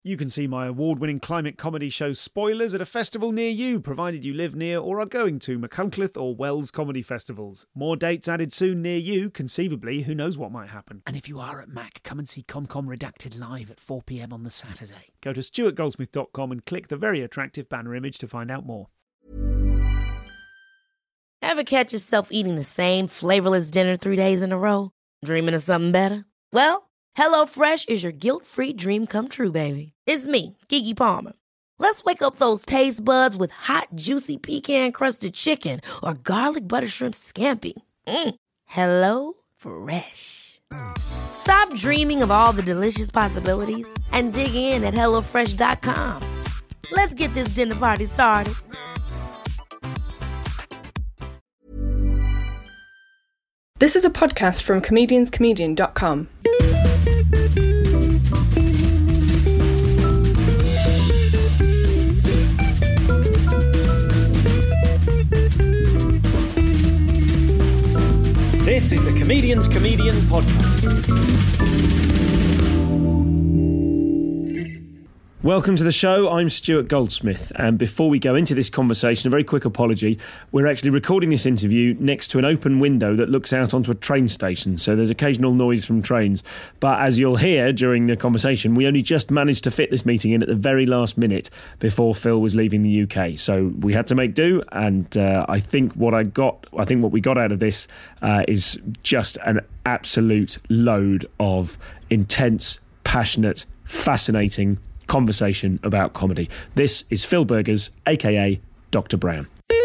You can see my award-winning climate comedy show Spoilers at a festival near you, provided you live near or are going to Machynlleth or Wells comedy festivals. More dates added soon near you. Conceivably, who knows what might happen. And if you are at Mac, come and see ComCom Redacted live at 4 p.m. on the Saturday. Go to stuartgoldsmith.com and click the very attractive banner image to find out more. Ever catch yourself eating the same flavorless dinner 3 days in a row? Dreaming of something better? Well, HelloFresh is your guilt-free dream come true, baby. It's me, Keke Palmer. Let's wake up those taste buds with hot, juicy pecan-crusted chicken or garlic butter shrimp scampi. Hello Fresh. Stop dreaming of all the delicious possibilities and dig in at HelloFresh.com. Let's get this dinner party started. This is a podcast from comedianscomedian.com. This is the Comedian's Comedian podcast. Welcome to the show. I'm Stuart Goldsmith, and before we go into this conversation, a very quick apology. We're actually recording this interview next to an open window that looks out onto a train station, so there's occasional noise from trains. But as you'll hear during the conversation, we only just managed to fit this meeting in at the very last minute before Phil was leaving the UK. So we had to make do, and I think what we got out of this is just an absolute load of intense, passionate, fascinating conversation about comedy. This is Phil Burgers, aka Dr. Brown.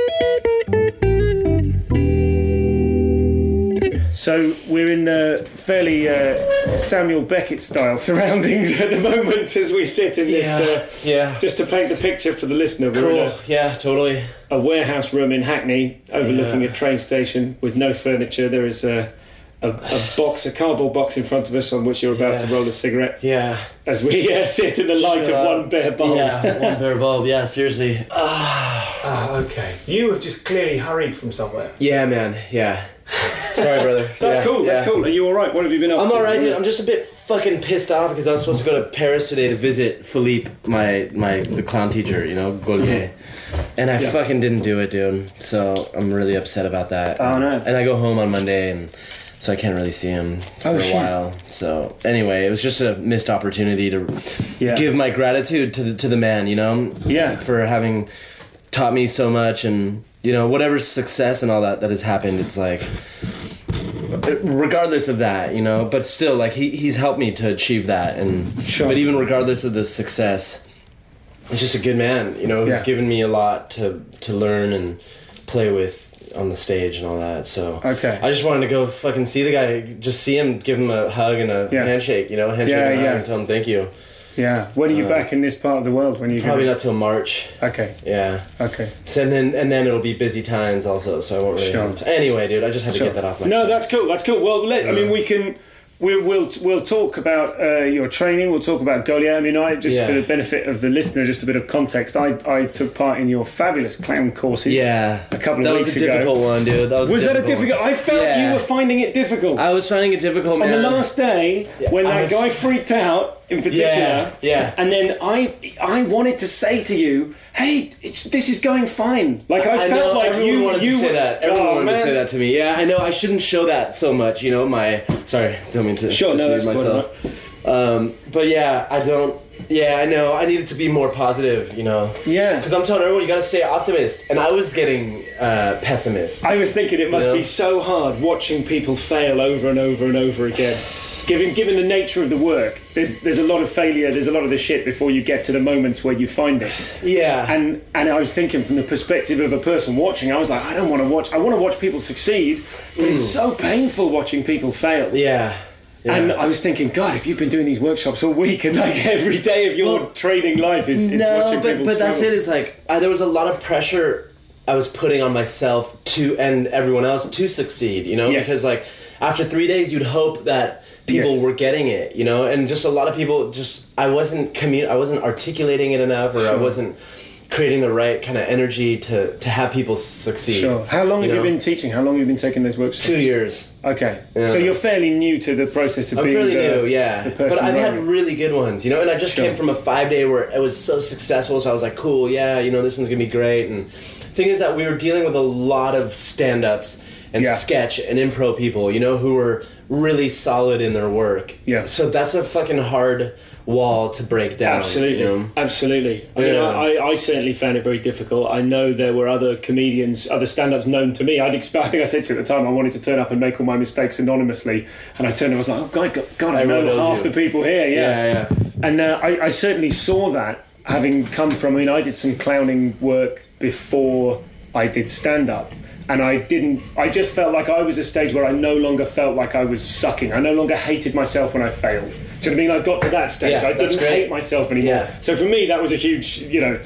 So we're in fairly Samuel Beckett style surroundings at the moment as we sit in this. Just to paint the picture for the listener, we're in totally. A warehouse room in Hackney overlooking a train station with no furniture. There is a cardboard box in front of us on which you're about to roll a cigarette. Yeah. As we sit in the light of one bare bulb. Yeah, one bare bulb. Yeah, seriously. Okay. You have just clearly hurried from somewhere. Yeah, man. Yeah. Sorry, brother. That's cool. That's cool. Are you all right? What have you been up to? I'm all right, dude. I'm just a bit fucking pissed off because I was supposed to go to Paris today to visit Philippe, the clown teacher, Gaulier. And I fucking didn't do it, dude. So I'm really upset about that. Oh, no. And I go home on Monday and... So I can't really see him for a while. So anyway, it was just a missed opportunity to give my gratitude to the man, for having taught me so much, and whatever success and all that has happened. It's like, regardless of that, but still, like he's helped me to achieve that, and but even regardless of the success, he's just a good man. He's given me a lot to learn and play with on the stage and all that, so I just wanted to go fucking see the guy, just see him, give him a hug and a handshake, and tell him thank you. Yeah. When are you back in this part of the world? When you probably not till March. Okay. Yeah. Okay. So then it'll be busy times also, so I won't really have to. Anyway, dude, I just had to get that off my chest. No, that's cool. That's cool. Well, We'll talk about your training. We'll talk about Gaulier. I mean, for the benefit of the listener, just a bit of context. I took part in your fabulous clown courses. Yeah, a couple of weeks ago. That was a difficult one, dude. Was that a difficult? I felt you were finding it difficult. I was finding it difficult, man. On the last day, when that guy freaked out, in particular, and then I wanted to say to you, hey, this is going fine. Like I felt like everyone wanted to say that. Everyone wanted to say that to me. Yeah, I know. I shouldn't show that so much. Sorry, don't mean to dismiss myself. But yeah, I don't. Yeah, I know. I needed to be more positive. Yeah. Because I'm telling everyone you got to stay optimist, and I was getting pessimist. I was thinking it must be so hard watching people fail over and over and over again. Given the nature of the work, there's a lot of failure, there's a lot of the shit before you get to the moments where you find it. Yeah. And I was thinking from the perspective of a person watching, I was like, I want to watch people succeed, but it's so painful watching people fail. Yeah. And I was thinking, God, if you've been doing these workshops all week and like every day of your training life is watching people struggle. But that's it. It's like there was a lot of pressure I was putting on myself and everyone else to succeed, because like after 3 days you'd hope that people were getting it, and just a lot of people I wasn't articulating it enough, or I wasn't creating the right kind of energy to have people succeed. Sure. How long have you been teaching? How long have you been taking those workshops? 2 years. Okay. Yeah. So you're fairly new to the process of being fairly new, yeah. the person but I've had running. really good ones, you know, and I just came from a 5-day where it was so successful, so I was like, cool, yeah, you know, this one's gonna be great. And the thing is that we were dealing with a lot of stand-ups and sketch and improv people, you know, who were really solid in their work. Yeah. So that's a fucking hard wall to break down. Absolutely, you know? absolutely. I mean, I certainly found it very difficult. I know there were other comedians, other stand-ups known to me. I think I said to you at the time, I wanted to turn up and make all my mistakes anonymously, and I turned and I was like, oh God, I know half the people here. Yeah. And I certainly saw that, having come from. I mean, I did some clowning work before I did stand-up. And I just felt like I was at a stage where I no longer felt like I was sucking. I no longer hated myself when I failed. Do you know what I mean? I got to that stage. I didn't hate myself anymore. Yeah. So for me, that was a huge,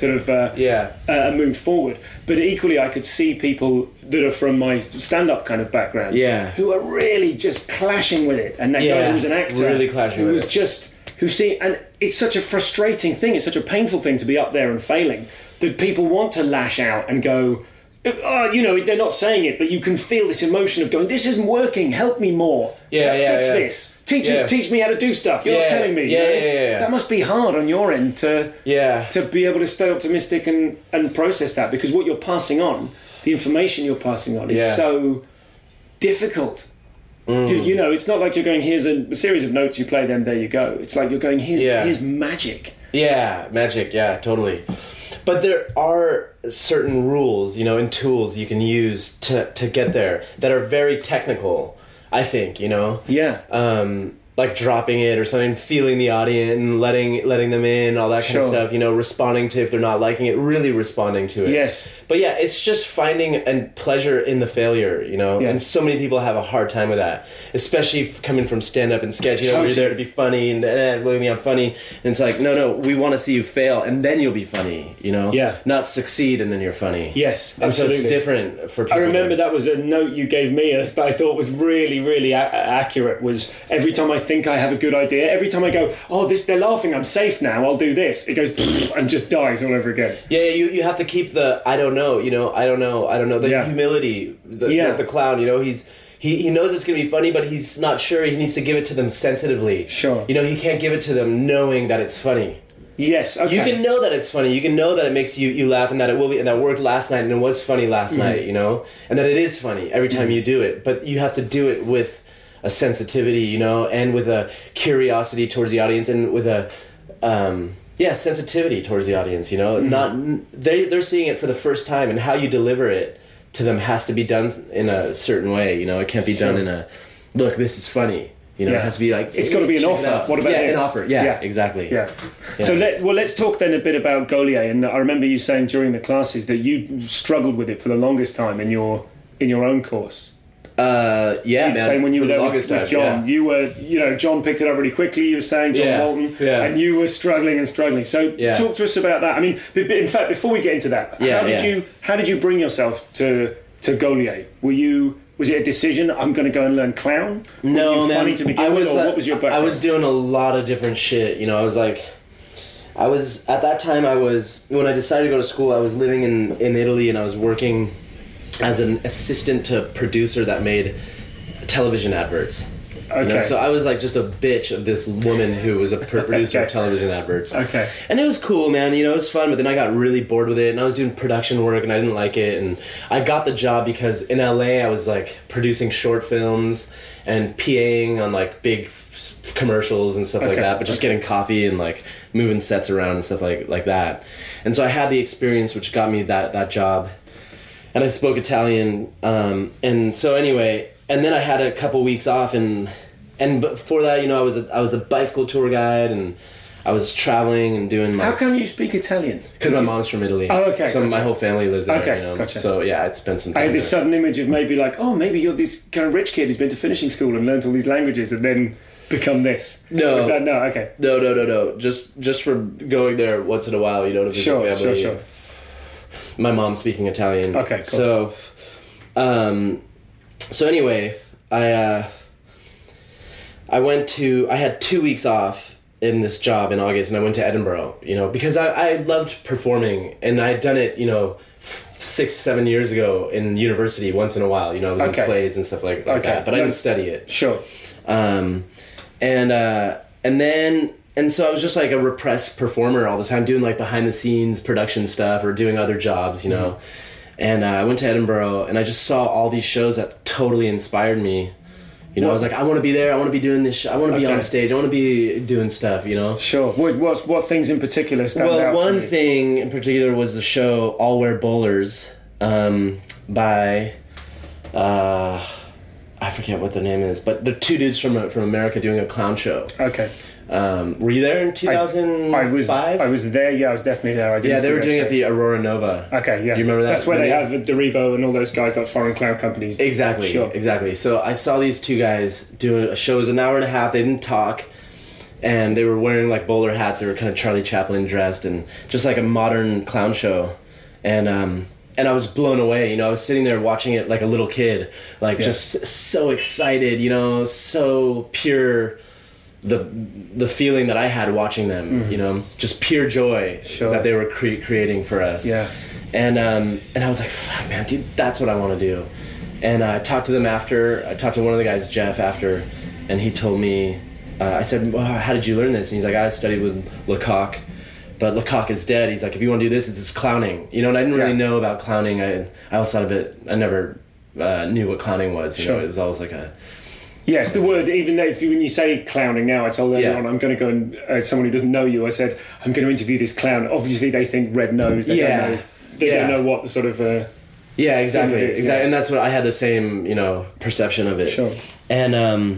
a move forward. But equally, I could see people that are from my stand-up kind of background who are really just clashing with it. And that guy who was an actor really clashing with it. And it's such a frustrating thing. It's such a painful thing to be up there and failing that people want to lash out and go... you know, they're not saying it, but you can feel this emotion of going, this isn't working, help me more. Fix this. Teach me how to do stuff. You're not telling me. That must be hard on your end to be able to stay optimistic and process that, because what you're passing on, the information you're passing on is so difficult. You know, it's not like you're going, here's a series of notes, you play them, there you go. It's like you're going, here's magic. Yeah, magic, totally. But there are certain rules, you know, and tools you can use to get there that are very technical, I think, you know? Yeah. Like dropping it or something, feeling the audience and letting them in, all that kind of stuff, you know, responding to if they're not liking it, really responding to it. Yes. But yeah, it's just finding pleasure in the failure, you know? And so many people have a hard time with that, especially coming from stand-up and sketch, you know, you're there to be funny and look at me, I'm funny. And it's like, no, we want to see you fail and then you'll be funny, you know? Yeah. Not succeed and then you're funny. Yes, and absolutely. so it's different for people. I remember that was a note you gave me that I thought was really, really accurate, was every time I think I have a good idea, every time I go, they're laughing, I'm safe now, I'll do this, it goes and just dies all over again. Yeah, you have to keep the I don't know, you know, I don't know, the humility, the clown, you know, he knows it's going to be funny, but he's not sure, he needs to give it to them sensitively. Sure. You know, he can't give it to them knowing that it's funny. Yes, okay. You can know that it's funny, you can know that it makes you laugh and that it will be, and that worked last night and it was funny last night, you know, and that it is funny every time you do it, but you have to do it with a sensitivity, you know, and with a curiosity towards the audience, and with a sensitivity towards the audience, you know. Not they're seeing it for the first time, and how you deliver it to them has to be done in a certain way, you know. It can't be done in a look, this is funny, you know. It has to be like, it's got to be an offer. What about this? An offer. Yeah, exactly. Yeah. So let's talk then a bit about Gaulier. And I remember you saying during the classes that you struggled with it for the longest time in your own course. Man. Saying when you were there with John, you were, you know, John picked it up really quickly. You were saying John Walton, and you were struggling. So talk to us about that. I mean, in fact, before we get into that, how did you bring yourself to Gaulier? Was it a decision? I'm going to go and learn clown? No, man. Funny to begin with, or what was your background? I was doing a lot of different shit. You know, at that time, when I decided to go to school, I was living in Italy, and I was working as an assistant to producer that made television adverts. Okay. You know? So I was like just a bitch of this woman who was a producer of television adverts. Okay. And it was cool, man. You know, it was fun, but then I got really bored with it, and I was doing production work, and I didn't like it. And I got the job because in LA I was like producing short films and PAing on like big commercials and stuff like that, but just getting coffee and like moving sets around and stuff like that. And so I had the experience, which got me that job. And I spoke Italian, and so anyway, and then I had a couple weeks off, and before that, you know, I was a bicycle tour guide, and I was traveling and doing. How come you speak Italian? Because my mom's from Italy. Oh, okay. So my whole family lives there. Okay, you know? gotcha. So yeah, I'd spent some time. I had this sudden image of maybe like, maybe you're this kind of rich kid who's been to finishing school and learned all these languages and then become this. No. Okay. No. Just for going there once in a while, you know, to visit family. Sure. My mom's speaking Italian. Okay, cool. So anyway, I had 2 weeks off, in this job in August, and I went to Edinburgh, you know, because I loved performing, and I had done it, you know, 6-7 years ago in university once in a while, you know, I was in plays and stuff like that, but I didn't study it. Sure. And so I was just like a repressed performer all the time, doing like behind the scenes production stuff or doing other jobs, you know. And I went to Edinburgh, and I just saw all these shows that totally inspired me. You know, I was like, I want to be there. I want to be doing this. I want to be on stage. I want to be doing stuff. You know. Sure. What things in particular stand out? Well, one thing in particular was the show All Wear Bowlers by I forget what the name is, but they're two dudes from America doing a clown show. Okay. Were you there in 2005? I was there. Yeah, I was definitely there. They were doing it at the Aurora Nova. Okay, yeah. You remember that? That's where they have Derivo and all those guys, like foreign clown companies. Exactly. Sure. Exactly. So I saw these two guys doing a show. It was an hour and a half. They didn't talk, and they were wearing like bowler hats. They were kind of Charlie Chaplin dressed, and just like a modern clown show. And I was blown away, you know, I was sitting there watching it like a little kid, like just so excited, you know, so pure, the feeling that I had watching them, you know, just pure joy that they were creating for us. Yeah. And I was like, fuck, man, dude, that's what I want to do. And I talked to them after, I talked to one of the guys, Jeff, after, and he told me, I said, well, how did you learn this? And he's like, I studied with Lecoq. But Lecoq is dead. He's like, if you want to do this, it's just clowning. You know, and I didn't really know about clowning. I also thought of it, I never knew what clowning was. You know, it was always like a... Yes, the word, even though when you say clowning now, I told everyone, I'm going to go and, someone who doesn't know you, I said, I'm going to interview this clown. Obviously, they think red nose. They don't know what the sort of... yeah, exactly. Exactly. And that's what I had the same, you know, perception of it. Sure. And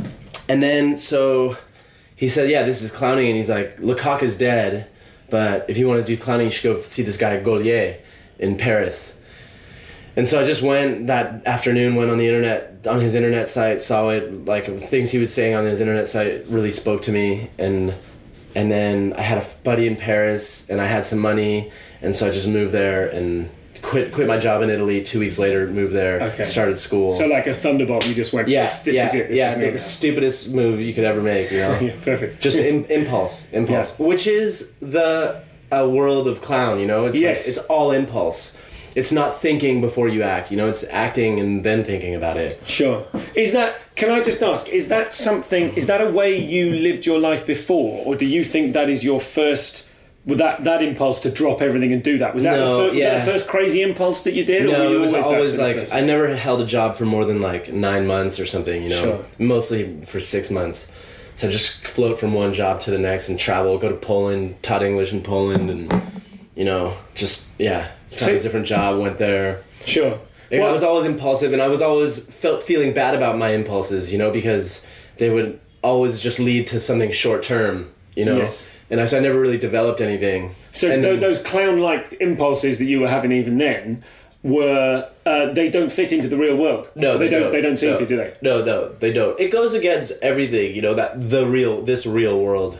then, so he said, yeah, this is clowning. And he's like, Lecoq is dead. But if you want to do clowning, you should go see this guy Gaulier in Paris. And so I just went that afternoon, went on the internet, on his internet site, saw it, like things he was saying on his internet site really spoke to me. And then I had a buddy in Paris, and I had some money, and so I just moved there and quit my job in Italy. 2 weeks later, moved there, started school. So like a thunderbolt, you just went, this is it. This is me. The stupidest move you could ever make, you know? Yeah, perfect. Just impulse, which is the world of clown, you know? It's like, it's all impulse. It's not thinking before you act, you know? It's acting and then thinking about it. Sure. Can I just ask, is that a way you lived your life before, or do you think that is your first... With that impulse to drop everything and do that, was that the first crazy impulse that you did? No, or were you it was always like person? I never held a job for more than like 9 months or something, you know. Sure. Mostly for 6 months. So I just float from one job to the next and travel, go to Poland, taught English in Poland, and you know, just found a different job, went there. Sure. I was always impulsive, and I was always feeling bad about my impulses, you know, because they would always just lead to something short term, you know. Yes. And so I never really developed anything. So those clown-like impulses that you were having even then were they don't fit into the real world. No, they don't. They don't seem to, do they? No, they don't. It goes against everything, you know, that this real world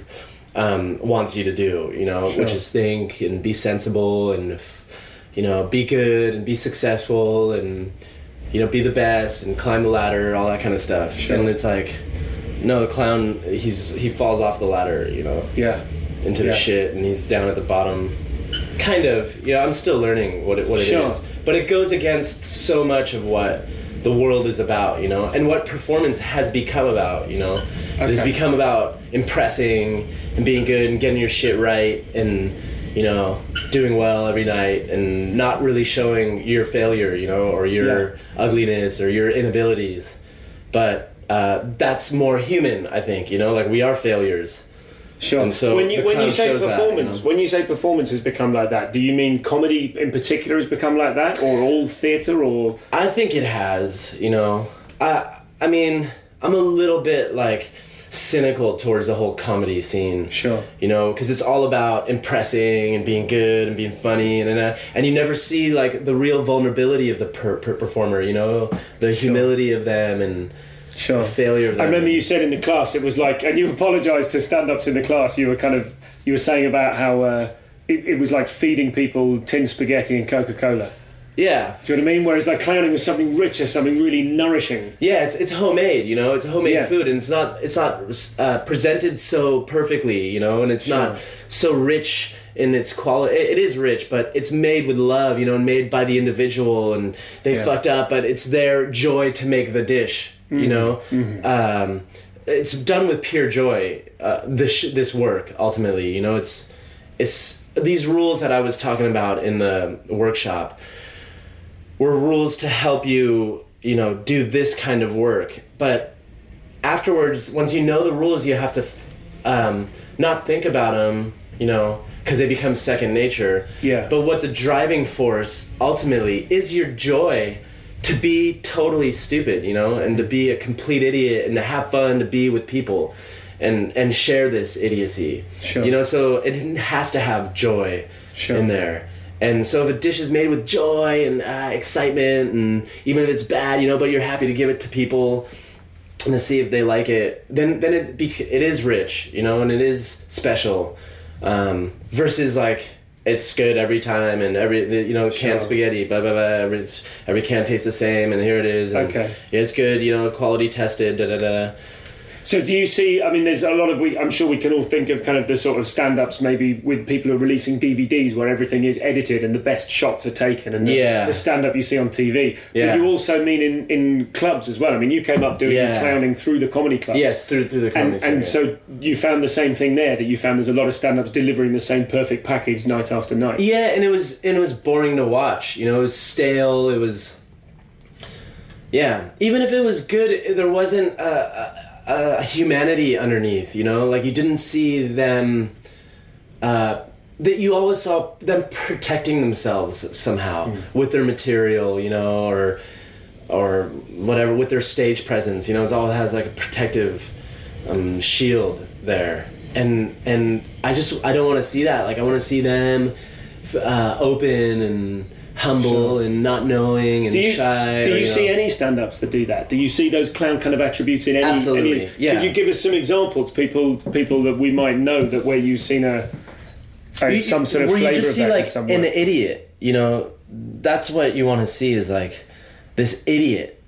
wants you to do, you know, which is think and be sensible and, you know, be good and be successful and, you know, be the best and climb the ladder, all that kind of stuff. Sure. And it's like... No, the clown, he falls off the ladder, you know. Yeah. Into the shit, and he's down at the bottom. Kind of. You know, I'm still learning what it is. But it goes against so much of what the world is about, you know, and what performance has become about, you know. It has become about impressing and being good and getting your shit right and, you know, doing well every night and not really showing your failure, you know, or your ugliness or your inabilities. But... that's more human, I think, you know, like we are failures. Sure. And so when you say performance, when you say performance has become like that, do you mean comedy in particular has become like that, or all theatre, or? I think it has, you know. I mean, I'm a little bit like cynical towards the whole comedy scene. Sure. You know, because it's all about impressing and being good and being funny, and you never see like the real vulnerability of the performer, you know, the humility of them and. Sure. The failure of that. I remember you said in the class it was like, and you apologised to stand-ups in the class. You were saying about how it was like feeding people tin spaghetti and Coca-Cola. Yeah. Do you know what I mean? Whereas like clowning was something richer, something really nourishing. Yeah, it's homemade, you know. It's homemade food, and it's not presented so perfectly, you know, and it's not so rich in its quality. It is rich, but it's made with love, you know, and made by the individual, and they fucked up, but it's their joy to make the dish, you know. Mm-hmm. It's done with pure joy. This work ultimately, you know, it's these rules that I was talking about in the workshop were rules to help you, you know, do this kind of work. But afterwards, once you know the rules, you have to not think about them, you know, because they become second nature. Yeah. But what the driving force ultimately is your joy to be totally stupid, you know, and to be a complete idiot and to have fun, to be with people and share this idiocy. Sure. You know, so it has to have joy in there. And so if a dish is made with joy and excitement, and even if it's bad, you know, but you're happy to give it to people and to see if they like it, then it is rich, you know, and it is special. Versus like it's good every time and you know, canned spaghetti, blah blah blah. Every can tastes the same, and here it is. And it's good, you know, quality tested. Da da da. So do you see, I mean, there's a lot of, I'm sure we can all think of kind of the sort of stand-ups maybe with people who are releasing DVDs where everything is edited and the best shots are taken and the stand-up you see on TV. Yeah. But you also mean in clubs as well. I mean, you came up doing clowning through the comedy clubs. Yes, through the comedy And so you found the same thing there, that you found there's a lot of stand-ups delivering the same perfect package night after night. Yeah, and it was boring to watch. You know, it was stale, it was... Yeah, even if it was good, there wasn't a humanity underneath, you know, like you didn't see them, that you always saw them protecting themselves somehow with their material, you know, or whatever, with their stage presence, you know, it all has like a protective shield there. And I don't want to see that. Like I want to see them open and humble and not knowing and shy. Do you see any stand-ups that do that? Do you see those clown kind of attributes in any? Absolutely, yeah. Could you give us some examples, people that we might know that where you've seen some sort of flavour of that? Where you just see like an idiot, you know, that's what you want to see is like this idiot.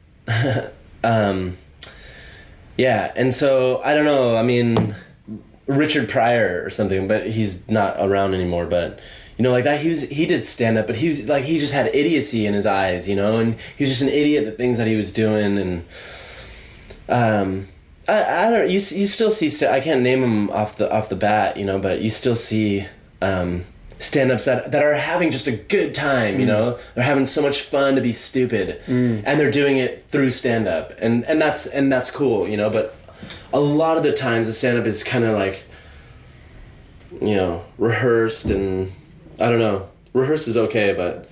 Yeah, and so I don't know. I mean, Richard Pryor or something, but he's not around anymore. But you know, like that, he did stand up, but he just had idiocy in his eyes, you know, and he was just an idiot at the things that he was doing, and I don't. You still see. I can't name them off the bat, you know, but you still see stand-ups that are having just a good time, you know. They're having so much fun to be stupid, and they're doing it through stand-up, and that's cool, you know. But a lot of the times, the stand-up is kind of like, you know, rehearsed, and I don't know. Rehearsed is okay, but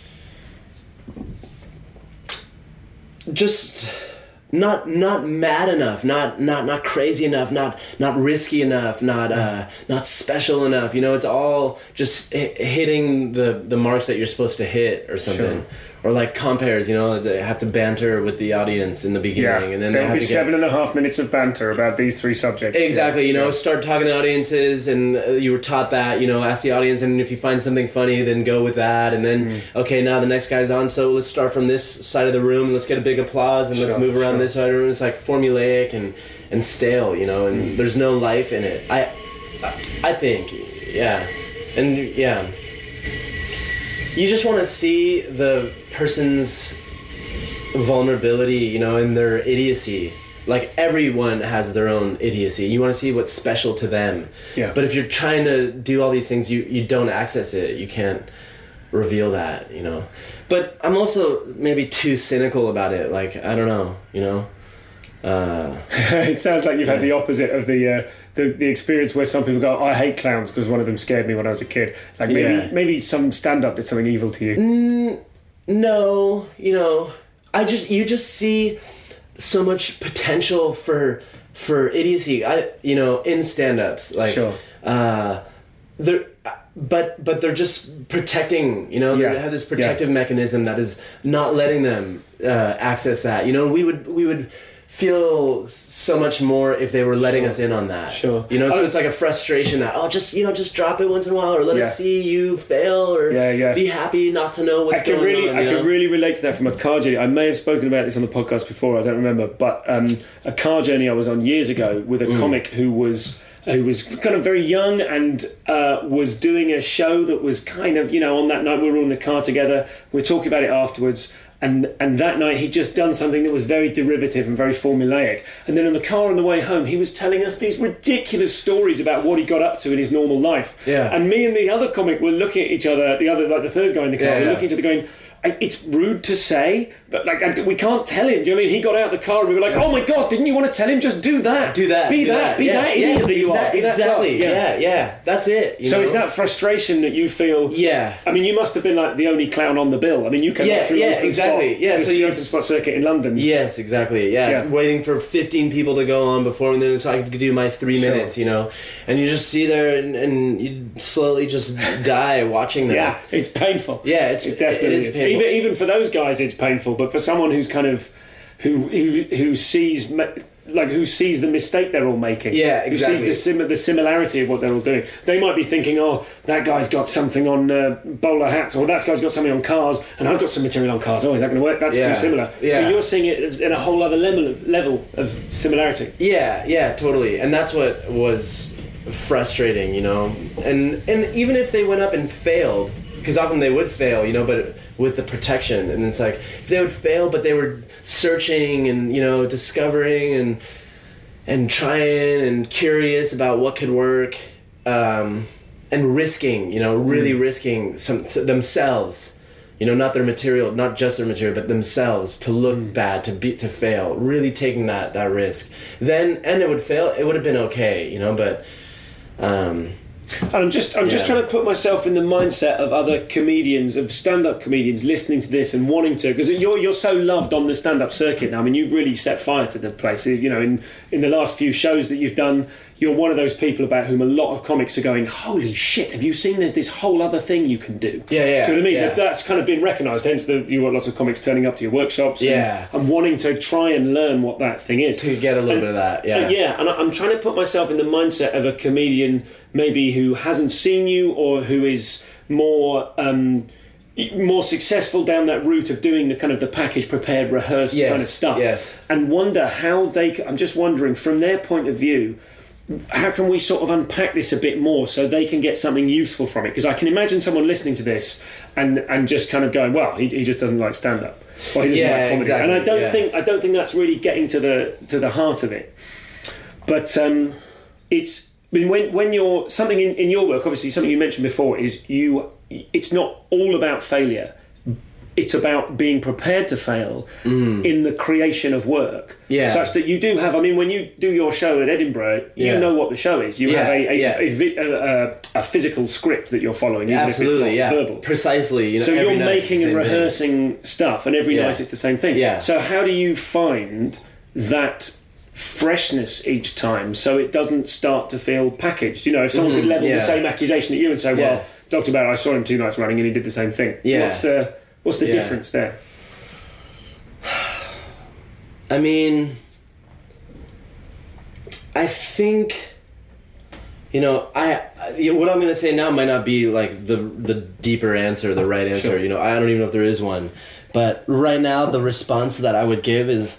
just not mad enough, not crazy enough, not risky enough, not special enough. You know, it's all just hitting the marks that you're supposed to hit or something. Sure. Or like compares, you know, they have to banter with the audience in the beginning, and then there'll be 7.5 minutes of banter about these three subjects. Exactly, you know, start talking to audiences, and you were taught that, you know, ask the audience, and if you find something funny, then go with that, and then okay, now the next guy's on, so let's start from this side of the room, and let's get a big applause, and let's move around this side of the room. It's like formulaic and stale, you know, and there's no life in it. I think, yeah, and yeah. You just want to see the person's vulnerability, you know, and their idiocy. Like, everyone has their own idiocy. You want to see what's special to them. Yeah. But if you're trying to do all these things, you don't access it. You can't reveal that, you know. But I'm also maybe too cynical about it. Like, I don't know, you know. It sounds like you've had the opposite of the experience where some people go, I hate clowns because one of them scared me when I was a kid. Like maybe some stand-up did something evil to you. No, you know, you just see so much potential for idiocy. You know, in stand-ups, like but they're just protecting. You know, they have this protective mechanism that is not letting them access that. You know, we would feel so much more if they were letting us in on that. Sure. You know, so it's like a frustration that, just drop it once in a while, or let us see you fail, or be happy not to know what's going on. I can really relate to that from a car journey. I may have spoken about this on the podcast before, I don't remember, but a car journey I was on years ago with a comic who was kind of very young and was doing a show that was kind of, on that night we were all in the car together, we were talking about it afterwards, and that night he'd just done something that was very derivative and very formulaic, and then in the car on the way home he was telling us these ridiculous stories about what he got up to in his normal life, and me and the other comic were looking at each other, the third guy in the car, were looking at each other going, it's rude to say, but we can't tell him. Do you know what I mean? He got out of the car and we were like, "Oh my God, didn't you want to tell him? Just do that. Be that idiot that you are." Exactly. Yeah. That's it. So is that frustration that you feel? Yeah. I mean, you must have been like the only clown on the bill. I mean, you came up through exactly. So the open spot circuit in London. Yes, exactly. Yeah. Waiting for 15 people to go on before, and then so I could do my 3 minutes. And you just see there, and you slowly just die watching that. Yeah, it's painful. Yeah, it definitely is painful. Even for those guys, it's painful. But for someone who's kind of who sees the mistake they're all making, exactly, who sees the similarity of what they're all doing, they might be thinking, "Oh, that guy's got something on bowler hats, or that guy's got something on cars, and I've got some material on cars. Oh, is that going to work? That's too similar." Yeah. But you're seeing it in a whole other level of similarity. Yeah, totally. And that's what was frustrating, And even if they went up and failed, because often they would fail, but with the protection, and it's like if they would fail, but they were searching and discovering and trying and curious about what could work, and risking, really risking themselves, not their material, not just their material, but themselves to look bad, to fail, really taking that risk. Then and it would fail, it would have been okay, but. I'm just trying to put myself in the mindset of other comedians, of stand-up comedians, listening to this and wanting to, because you're so loved on the stand-up circuit now. I mean, you've really set fire to the place. In the last few shows that you've done, you're one of those people about whom a lot of comics are going, "Holy shit! Have you seen? There's this whole other thing you can do." Yeah. Do you know what I mean? Yeah. That's kind of been recognised. Hence, you've got lots of comics turning up to your workshops. And wanting to try and learn what that thing is to get a little bit of that. And I'm trying to put myself in the mindset of a comedian maybe who hasn't seen you, or who is more successful down that route of doing the kind of the package prepared, rehearsed kind of stuff, and wonder how I'm just wondering from their point of view, how can we sort of unpack this a bit more so they can get something useful from it? Because I can imagine someone listening to this and just kind of going, "Well, he just doesn't like stand-up, or he doesn't like comedy." Exactly. And I don't think that's really getting to the heart of it. But when you're something in your work, obviously something you mentioned before is it's not all about failure. It's about being prepared to fail in the creation of work, such that you do have. I mean, when you do your show at Edinburgh, you know what the show is. You have a physical script that you're following, even if it's not verbal. Precisely. So you're making and rehearsing stuff, and every night it's the same thing. Yeah. So how do you find that freshness each time, so it doesn't start to feel packaged? If someone could level the same accusation at you and say, "Well, Dr. Barrett, I saw him 2 nights running and he did the same thing." What's the difference there? I mean, I think, what I'm going to say now might not be like the deeper answer, the right answer. Sure. I don't even know if there is one. But right now, the response that I would give is,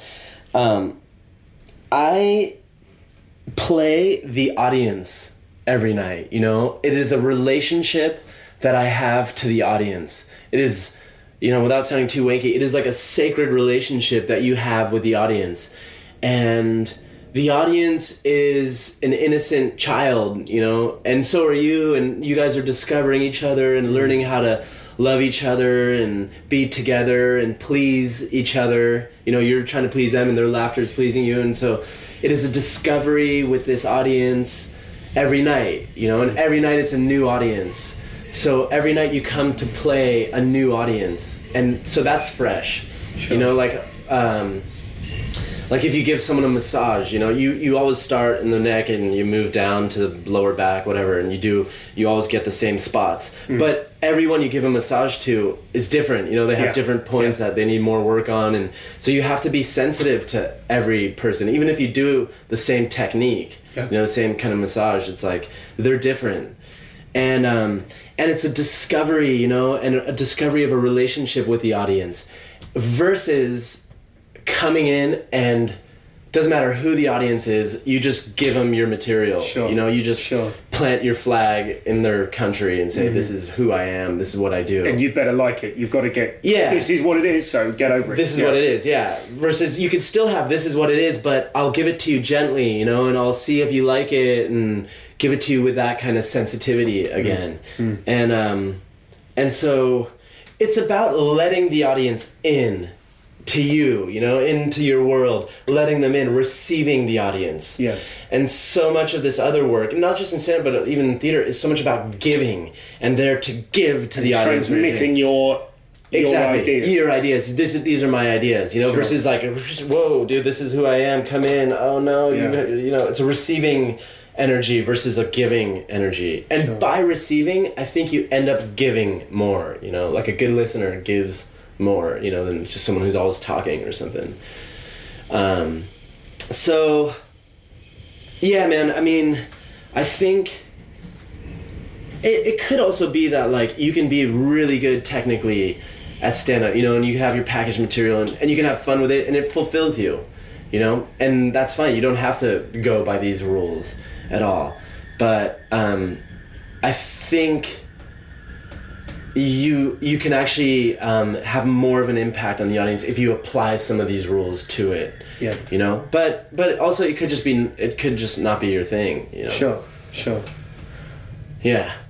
I play the audience every night. It is a relationship that I have to the audience. It is, without sounding too wanky, it is like a sacred relationship that you have with the audience. And the audience is an innocent child, and so are you, and you guys are discovering each other and learning how to love each other and be together and please each other. You're trying to please them and their laughter is pleasing you. And so it is a discovery with this audience every night, and every night it's a new audience. So every night you come to play a new audience. And so that's fresh. Sure. Like if you give someone a massage, you always start in the neck and you move down to the lower back, whatever, and you always get the same spots. But everyone you give a massage to is different. They have different points that they need more work on, and so you have to be sensitive to every person, even if you do the same technique, the same kind of massage. It's like they're different, and it's a discovery, and a discovery of a relationship with the audience, versus coming in and doesn't matter who the audience is, you just give them your material. You just plant your flag in their country and say, this is who I am, this is what I do. And you'd better like it. You've got to get, this is what it is, so get over it. This is what it is, Versus you could still have this is what it is, but I'll give it to you gently, and I'll see if you like it and give it to you with that kind of sensitivity again. And so it's about letting the audience in to you, into your world, letting them in, receiving the audience. And so much of this other work, not just in cinema, but even in theater, is so much about giving, and there to give to the audience. Transmitting your ideas. Your ideas. These are my ideas, versus like, whoa, dude, this is who I am, come in, oh no, it's a receiving energy versus a giving energy. And by receiving, I think you end up giving more, like a good listener gives more, than just someone who's always talking or something. So, yeah, man, I mean, I think it could also be that, like, you can be really good technically at stand-up, and you can have your package material and you can have fun with it and it fulfills you, and that's fine. You don't have to go by these rules at all. But I think you can actually have more of an impact on the audience if you apply some of these rules to it. But also it could just not be your thing. Sure. Yeah.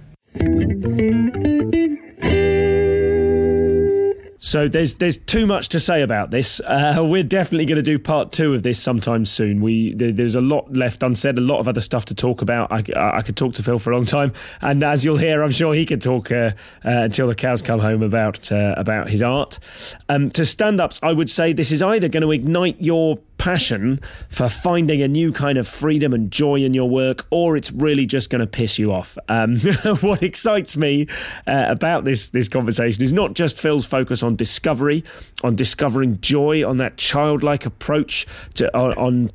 So there's too much to say about this. We're definitely going to do part 2 of this sometime soon. There's a lot left unsaid, a lot of other stuff to talk about. I could talk to Phil for a long time, and as you'll hear, I'm sure he could talk until the cows come home about his art. To stand-ups, I would say this is either going to ignite your passion for finding a new kind of freedom and joy in your work, or it's really just going to piss you off. What excites me about this conversation is not just Phil's focus on discovery, on discovering joy, on that childlike approach to on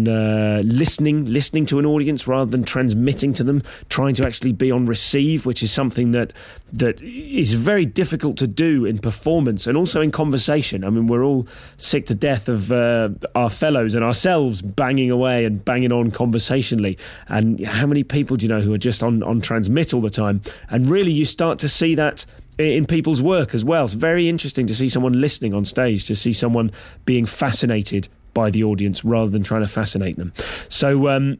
listening to an audience rather than transmitting to them, trying to actually be on receive, which is something that is very difficult to do in performance and also in conversation. I mean, we're all sick to death of our fellows and ourselves banging away and banging on conversationally. And how many people do you know who are just on transmit all the time? And really, you start to see that in people's work as well. It's very interesting to see someone listening on stage, to see someone being fascinated by the audience rather than trying to fascinate them. So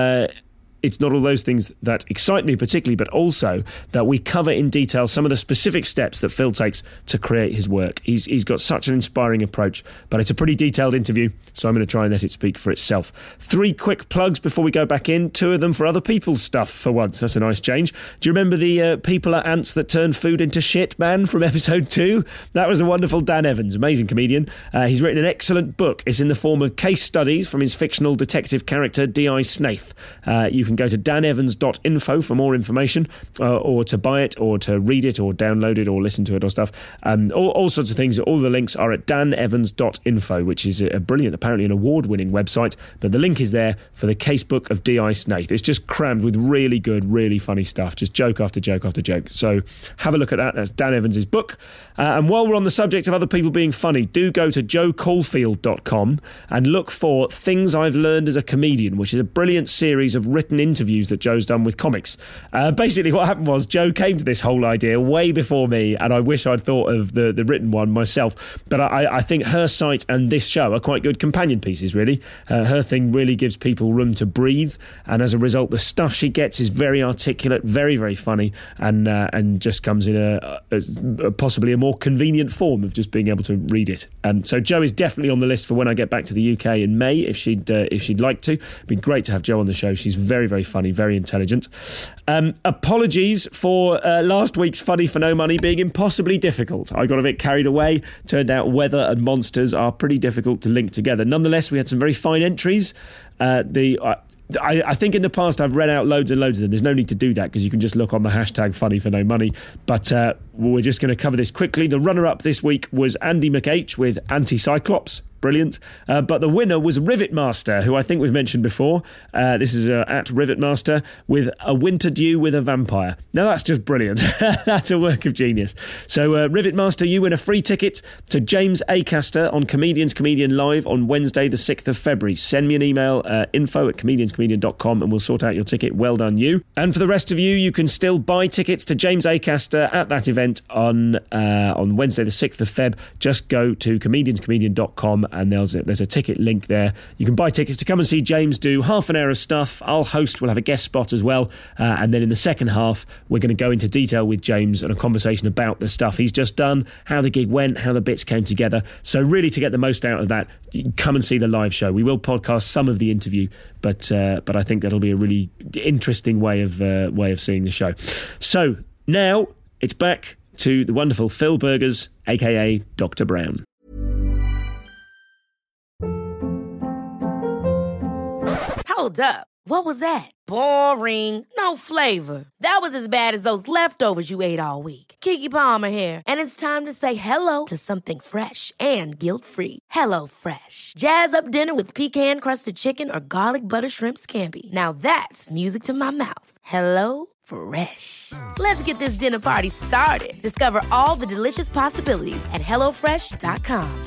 it's not all those things that excite me particularly, but also that we cover in detail some of the specific steps that Phil takes to create his work. He's got such an inspiring approach, but it's a pretty detailed interview, so I'm going to try and let it speak for itself. 3 quick plugs before we go back in, 2 of them for other people's stuff for once. That's a nice change. Do you remember the people are ants that turn food into shit man from episode 2? That was the wonderful Dan Evans, amazing comedian. He's written an excellent book. It's in the form of case studies from his fictional detective character D.I. Snaith. You can go to danevans.info for more information, or to buy it, or to read it, or download it, or listen to it, or stuff. All sorts of things. All the links are at danevans.info, which is a brilliant, apparently an award-winning website. But the link is there for the casebook of D.I. Snaith. It's just crammed with really good, really funny stuff. Just joke after joke after joke. So have a look at that. That's Dan Evans' book. And while we're on the subject of other people being funny, do go to joecaulfield.com and look for Things I've Learned as a Comedian, which is a brilliant series of written interviews that Joe's done with comics. Basically what happened was Joe came to this whole idea way before me, and I wish I'd thought of the written one myself, but I think her site and this show are quite good companion pieces, really. Her thing really gives people room to breathe, and as a result the stuff she gets is very articulate, very, very funny, and just comes in a possibly a more convenient form of just being able to read it. So Joe is definitely on the list for when I get back to the UK in May, if she'd like to. It'd be great to have Joe on the show. She's very, very, very funny, very intelligent. Apologies for last week's Funny for No Money being impossibly difficult. I got a bit carried away. Turned out weather and monsters are pretty difficult to link together. Nonetheless, we had some very fine entries. I think in the past I've read out loads and loads of them. There's no need to do that because you can just look on the hashtag Funny for No Money. But we're just going to cover this quickly. The runner-up this week was Andy McH with Anti-Cyclops. Brilliant. But the winner was Rivet Master, who I think we've mentioned before. This is at Rivet Master with A Winter Dew with a Vampire. Now that's just brilliant. That's a work of genius. So Rivet Master, you win a free ticket to James Acaster on Comedians Comedian Live on Wednesday the 6th of February. Send me an email, info@comedianscomedian.com, and we'll sort out your ticket. Well done, you. And for the rest of you, you can still buy tickets to James Acaster at that event on Wednesday the 6th of Feb. Just go to comedianscomedian.com and there's a ticket link there. You can buy tickets to come and see James do half an hour of stuff. I'll host, we'll have a guest spot as well. And then in the second half, we're going to go into detail with James and a conversation about the stuff he's just done, how the gig went, how the bits came together. So really, to get the most out of that, you can come and see the live show. We will podcast some of the interview, but I think that'll be a really interesting way of seeing the show. So now it's back to the wonderful Phil Burgers, aka Dr. Brown. Hold up. What was that? Boring. No flavor. That was as bad as those leftovers you ate all week. Keke Palmer here, and it's time to say hello to something fresh and guilt-free. Hello Fresh. Jazz up dinner with pecan-crusted chicken or garlic butter shrimp scampi. Now that's music to my mouth. Hello Fresh. Let's get this dinner party started. Discover all the delicious possibilities at hellofresh.com.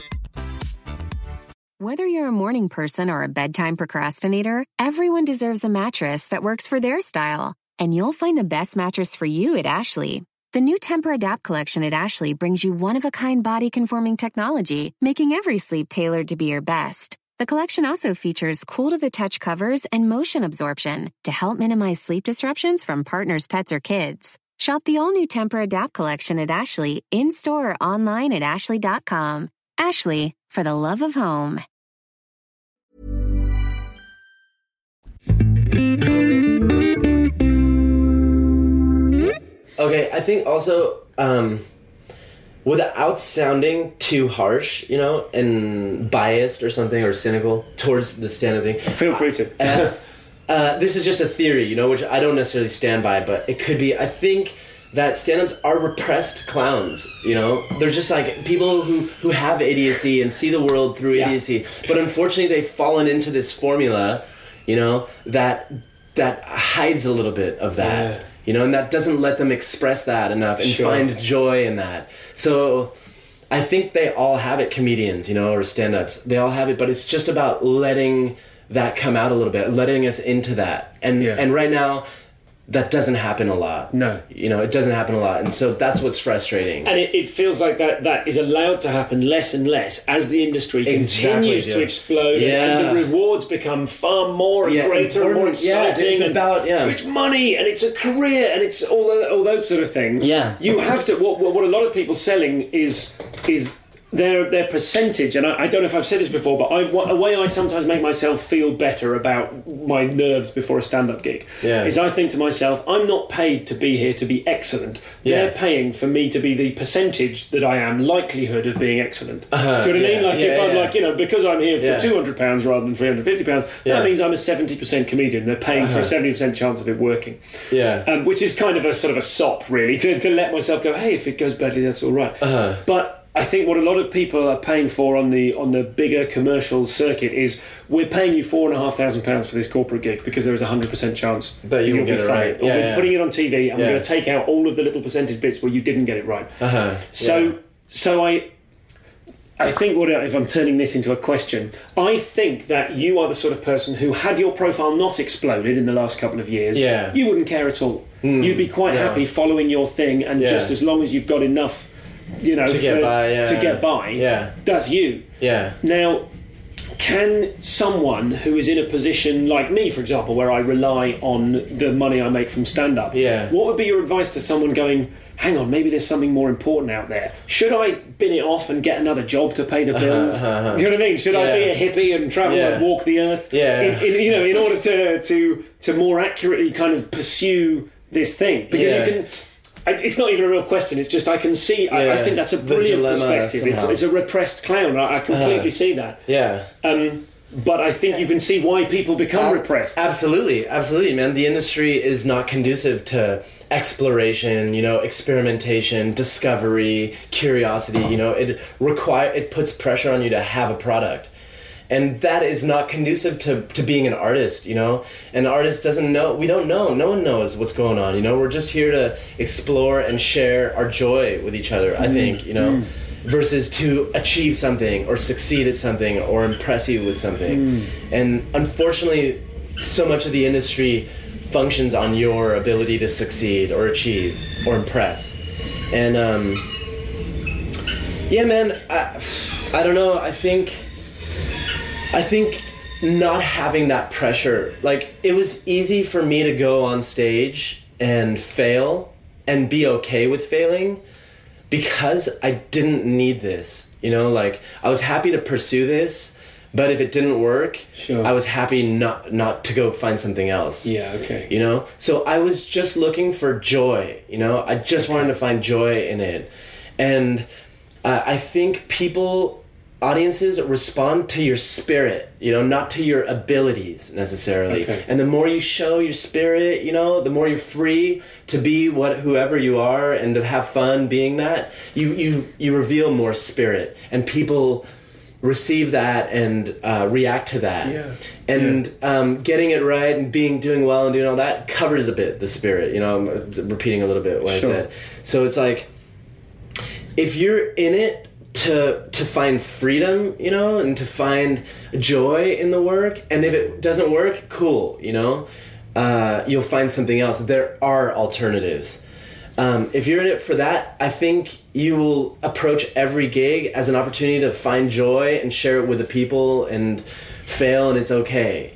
Whether you're a morning person or a bedtime procrastinator, everyone deserves a mattress that works for their style. And you'll find the best mattress for you at Ashley. The new Temper-Adapt collection at Ashley brings you one-of-a-kind body-conforming technology, making every sleep tailored to be your best. The collection also features cool-to-the-touch covers and motion absorption to help minimize sleep disruptions from partners, pets, or kids. Shop the all-new Temper-Adapt collection at Ashley, in-store or online at ashley.com. Ashley, for the love of home. Okay, I think also, without sounding too harsh, and biased or something, or cynical towards the stand-up thing. Feel free to. This is just a theory, which I don't necessarily stand by, but it could be. I think that stand-ups are repressed clowns, They're just like people who have idiocy and see the world through idiocy. But unfortunately, they've fallen into this formula, that hides a little bit of that. And that doesn't let them express that enough and find joy in that. So I think they all have it, comedians, or stand-ups. They all have it, but it's just about letting that come out a little bit, letting us into that. And right now, that doesn't happen a lot. No. It doesn't happen a lot. And so that's what's frustrating. And it feels like that is allowed to happen less and less as the industry continues to explode and the rewards become far more and greater and more exciting. It's about, it's money and it's a career and it's all those sort of things. Yeah. You have to, what a lot of people selling is their percentage, and I don't know if I've said this before, but a way I sometimes make myself feel better about my nerves before a stand-up gig is I think to myself, I'm not paid to be here to be excellent. They're paying for me to be the percentage that I am likelihood of being excellent. Do you know what I mean? Like if I'm like, because I'm here for £200 rather than £350, that means I'm a 70% comedian. They're paying for a 70% chance of it working. Which is kind of a sort of a sop, really, to let myself go, hey, if it goes badly, that's all right. But I think what a lot of people are paying for on the bigger commercial circuit is we're paying you £4,500 for this corporate gig because there is a 100% chance that you'll get it right. Or we're putting it on TV and we're going to take out all of the little percentage bits where you didn't get it right. So I think if I'm turning this into a question, I think that you are the sort of person who, had your profile not exploded in the last couple of years, you wouldn't care at all. You'd be quite happy following your thing, and just as long as you've got enough, to get by, that's you. Now, can someone who is in a position like me, for example, where I rely on the money I make from stand-up, what would be your advice to someone going, hang on, maybe there's something more important out there? Should I bin it off and get another job to pay the bills? Do you know what I mean? Should I be a hippie and travel and walk the earth? In order to more accurately kind of pursue this thing? Because you can... It's not even a real question. It's just I can see. I think that's a brilliant perspective. It's a repressed clown. I completely see that. Yeah. But I think you can see why people become repressed. Absolutely, man. The industry is not conducive to exploration, experimentation, discovery, curiosity. It puts pressure on you to have a product. And that is not conducive to being an artist, An artist doesn't know. We don't know. No one knows what's going on, We're just here to explore and share our joy with each other, I think, versus to achieve something or succeed at something or impress you with something. And unfortunately, so much of the industry functions on your ability to succeed or achieve or impress. And, man, I don't know. I think not having that pressure, like, it was easy for me to go on stage and fail and be okay with failing because I didn't need this, I was happy to pursue this, but if it didn't work, I was happy not to go find something else. Yeah, okay. So I was just looking for joy, I just wanted to find joy in it. And I think audiences respond to your spirit, not to your abilities necessarily. Okay. And the more you show your spirit, the more you're free to be whoever you are and to have fun being that, you reveal more spirit, and people receive that and react to that. Yeah. And getting it right and doing well and doing all that covers a bit the spirit. I'm repeating a little bit what I said. So it's like, if you're in it to find freedom, and to find joy in the work, and if it doesn't work, cool, you'll find something else. There are alternatives. If you're in it for that, I think you will approach every gig as an opportunity to find joy and share it with the people and fail, and it's okay,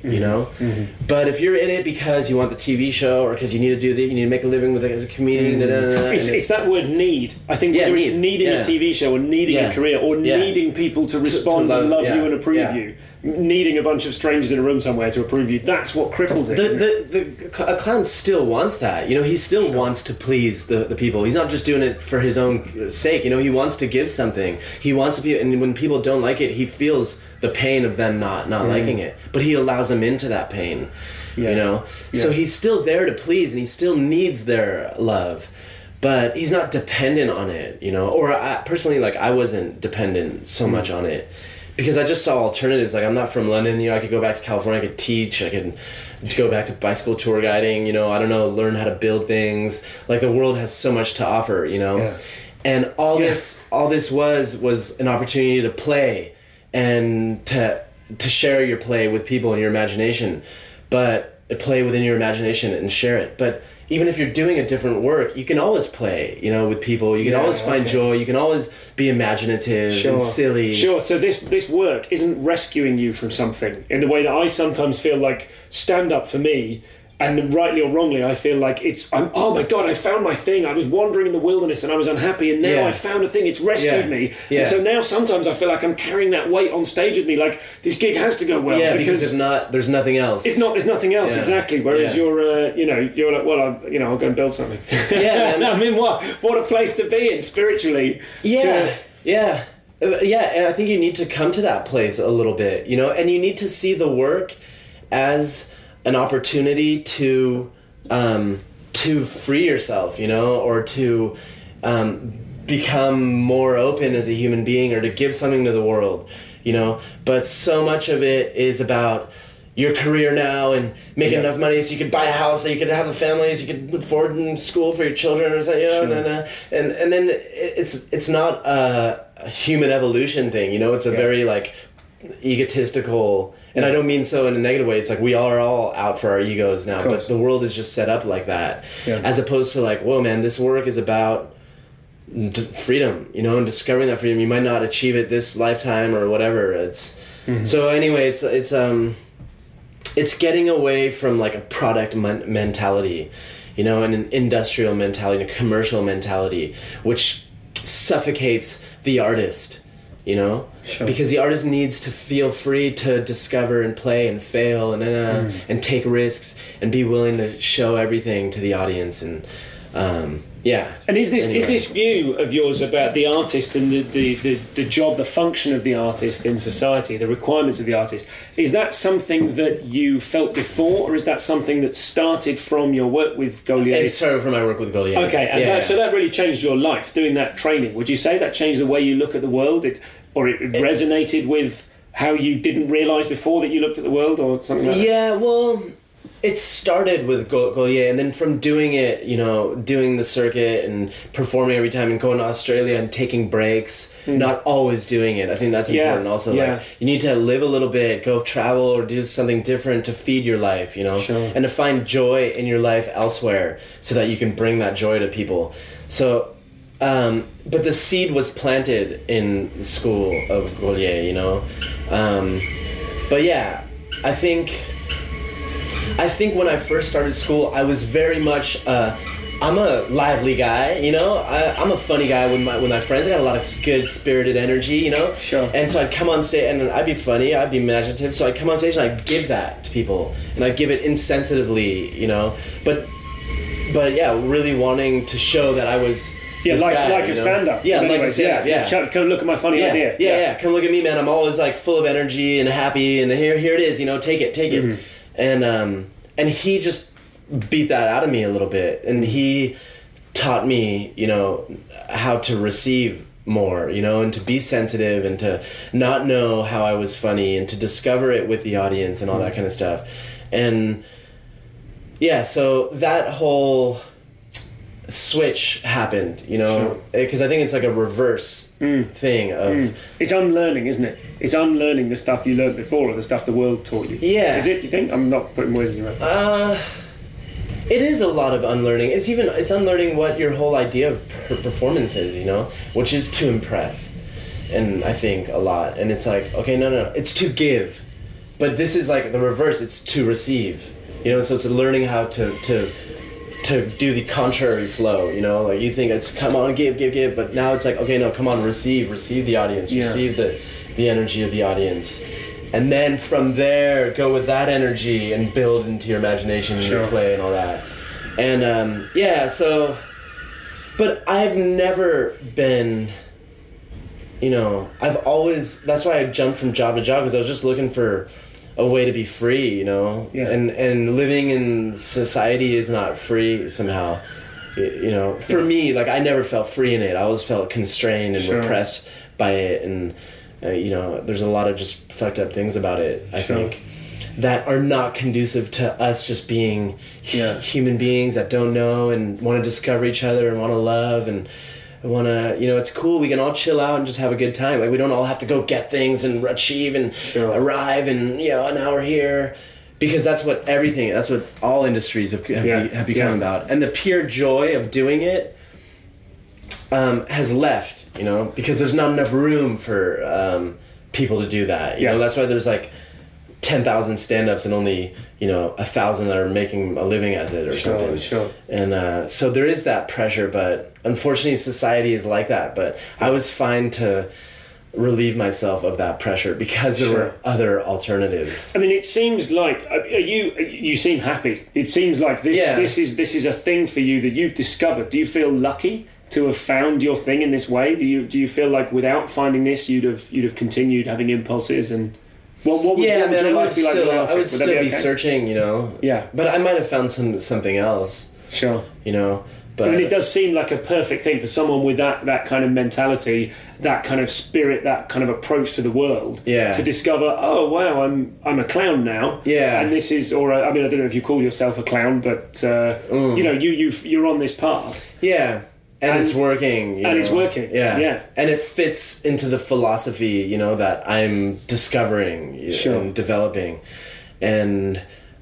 But if you're in it because you want the TV show or because you need to make a living with it as a comedian, it's that word need. I think whether it's needing a TV show or needing a career or needing people to respond and love you and approve you, needing a bunch of strangers in a room somewhere to approve you, that's what cripples it. A clown still wants that. He still wants to please the people. He's not just doing it for his own sake. He wants to give something. He wants to be, and when people don't like it, he feels the pain of them not liking it, but he allows them into that pain, so he's still there to please, and he still needs their love, but he's not dependent on it, or personally, I wasn't dependent so much on it because I just saw alternatives. I'm not from London, I could go back to California, I could teach, I could go back to bicycle tour guiding, I don't know, learn how to build things. The world has so much to offer, and all this was an opportunity to play and to share your play with people in your imagination, but play within your imagination and share it. But even if you're doing a different work, you can always play, with people. You can always find joy. You can always be imaginative and silly. Sure. So this work isn't rescuing you from something in the way that I sometimes feel like stand-up for me, and rightly or wrongly, I feel like oh my God, I found my thing. I was wandering in the wilderness and I was unhappy, and now I found a thing. It's rescued me. Yeah. And so now sometimes I feel like I'm carrying that weight on stage with me. Like, this gig has to go well. Yeah, because if not, there's nothing else. There's nothing else, exactly. Whereas you're like, well, I'll go and build something. Yeah. I mean, what a place to be in spiritually. Yeah. Yeah. And I think you need to come to that place a little bit, and you need to see the work as an opportunity to free yourself, or to become more open as a human being, or to give something to the world, But so much of it is about your career now and making enough money so you could buy a house, so you could have a family, so you could afford school for your children or something, and then it's not a human evolution thing, It's a very egotistical, and I don't mean so in a negative way. It's we are all out for our egos now, but the world is just set up like that, as opposed to whoa, man, this work is about freedom, and discovering that freedom. You might not achieve it this lifetime or whatever. So anyway, it's getting away from like a product mentality, you know, and an industrial mentality, and a commercial mentality, which suffocates the artist, you know, because the artist needs to feel free to discover and play and fail and take risks and be willing to show everything to the audience. And And is this view of yours about the artist and the job, the function of the artist in society, the requirements of the artist, is that something that you felt before, or is that something that started from your work with Gaulier? It started from my work with Gaulier. Okay, and so that really changed your life, doing that training. Would you say that changed the way you look at the world, it resonated with how you didn't realise before that you looked at the world, or something like that? Yeah, well, it started with Gaulier, and then from doing it, you know, doing the circuit and performing every time and going to Australia and taking breaks, not always doing it. I think that's important also. Like, you need to live a little bit, go travel or do something different to feed your life, you know, and to find joy in your life elsewhere so that you can bring that joy to people. So, but the seed was planted in the school of Gaulier, you know. But yeah, I think when I first started school, I was very much, I'm a lively guy, you know? I'm a funny guy with my friends. I got a lot of good spirited energy, you know? And so I'd come on stage, and I'd be funny, I'd be imaginative, so I'd come on stage and I'd give that to people. And I'd give it insensitively, you know? But yeah, really wanting to show that I was... like a stand-up. Yeah, like a stand-up, Come look at my funny idea. Yeah, come look at me, man. I'm always like full of energy and happy, and here it is, you know, take it. And he just beat that out of me a little bit, and he taught me, you know, how to receive more, you know, and to be sensitive and to not know how I was funny and to discover it with the audience and all that kind of stuff. And yeah, so that whole switch happened, you know, because I think it's like a reverse thing of... It's unlearning, isn't it? It's unlearning the stuff you learned before, or the stuff the world taught you. Yeah. Is it, do you think? I'm not putting words in your mouth. It is a lot of unlearning. It's unlearning what your whole idea of performance is, you know, which is to impress. And I think a lot. And it's like, okay, no, it's to give. But this is like the reverse, it's to receive. You know, so it's learning how to do the contrary flow, you know, like you think it's come on, give, but now it's like, okay, no, come on, receive the audience, receive the energy of the audience, and then from there go with that energy and build into your imagination and your play and all that. And so, but I've never been, you know, I've always, that's why I jumped from job to job, because I was just looking for a way to be free, you know, and living in society is not free somehow, you know. For me, like, I never felt free in it. I always felt constrained and repressed by it, and you know, there's a lot of just fucked up things about it, I think, that are not conducive to us just being human beings that don't know and want to discover each other and want to love and want to, you know, it's cool, we can all chill out and just have a good time. Like, we don't all have to go get things and achieve and arrive and, you know, now we're here, because that's what all industries have become about. And the pure joy of doing it has left, you know, because there's not enough room for people to do that, you know. That's why there's like 10,000 stand-ups and only, you know, 1,000 that are making a living at it or something. And so there is that pressure, but unfortunately society is like that. But I was fine to relieve myself of that pressure because there were other alternatives. I mean, it seems like you seem happy. It seems like this is a thing for you that you've discovered. Do you feel lucky to have found your thing in this way? Do you feel like without finding this you'd have continued having impulses and... What would your life be like without it? I would still be searching, you know. Yeah. But I might have found something else. Sure. You know. But I mean, it does seem like a perfect thing for someone with that kind of mentality, that kind of spirit, that kind of approach to the world. Yeah. To discover, oh wow, I'm a clown now. Yeah. And this is, or I mean, I don't know if you call yourself a clown, but you know, you're on this path. Yeah. And it's working. It's working. Yeah. And it fits into the philosophy, you know, that I'm discovering and developing. And,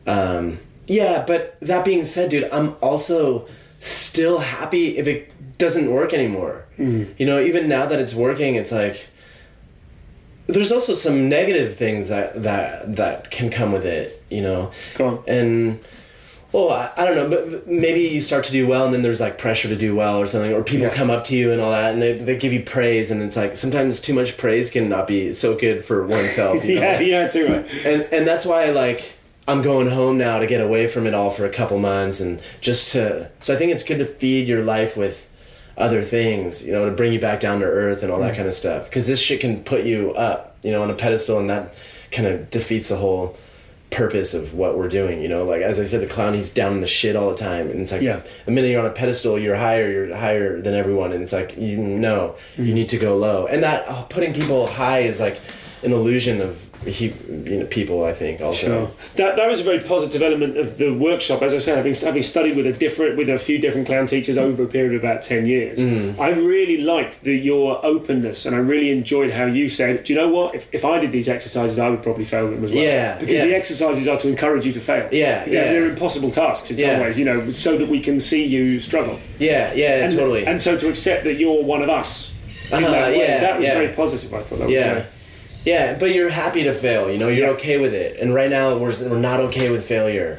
but that being said, dude, I'm also still happy if it doesn't work anymore. You know, even now that it's working, it's like, there's also some negative things that can come with it, you know. Go on. And I don't know, but maybe you start to do well, and then there's like pressure to do well or something, or people come up to you and all that, and they give you praise, and it's like sometimes too much praise can not be so good for oneself. You know? yeah, too right. And that's why like I'm going home now to get away from it all for a couple months, and so I think it's good to feed your life with other things, you know, to bring you back down to earth and all that kind of stuff, because this shit can put you up, you know, on a pedestal, and that kind of defeats the whole purpose of what we're doing, you know. Like as I said, the clown, he's down in the shit all the time, and it's like the minute you're on a pedestal, you're higher than everyone, and it's like you need to go low, and that putting people high is like an illusion of people, I think, also. Sure. That was a very positive element of the workshop. As I said, having studied with a few different clown teachers over a period of about 10 years, I really liked your openness, and I really enjoyed how you said, do you know what, if I did these exercises, I would probably fail them as well. Yeah. Because the exercises are to encourage you to fail. They're impossible tasks in some ways, you know, so that we can see you struggle. Totally. And so to accept that you're one of us in that way, that was very positive, I thought. That was, yeah, but you're happy to fail, you know, you're okay with it. And right now, we're not okay with failure.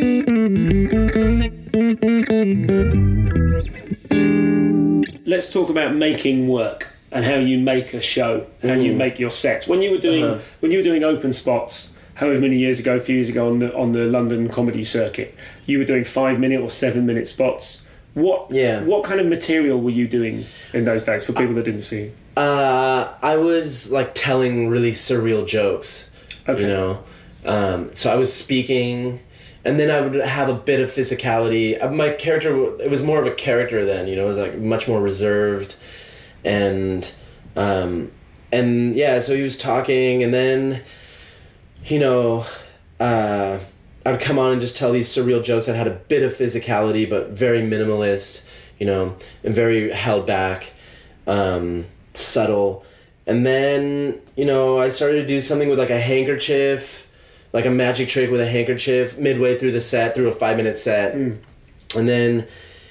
Let's talk about making work and how you make a show, how you make your sets. When you were doing open spots, however many years ago, a few years ago on the London comedy circuit, you were doing 5-minute or 7-minute spots. What kind of material were you doing in those days for people that didn't see you? I was like telling really surreal jokes, you know. So I was speaking, and then I would have a bit of physicality. My character, it was more of a character then, you know. It was like much more reserved, and so he was talking, and then, you know, I would come on and just tell these surreal jokes that had a bit of physicality, but very minimalist, you know, and very held back. Subtle. And then, you know, I started to do something with like a handkerchief, like a magic trick with a handkerchief midway through the set, through a 5-minute set. And then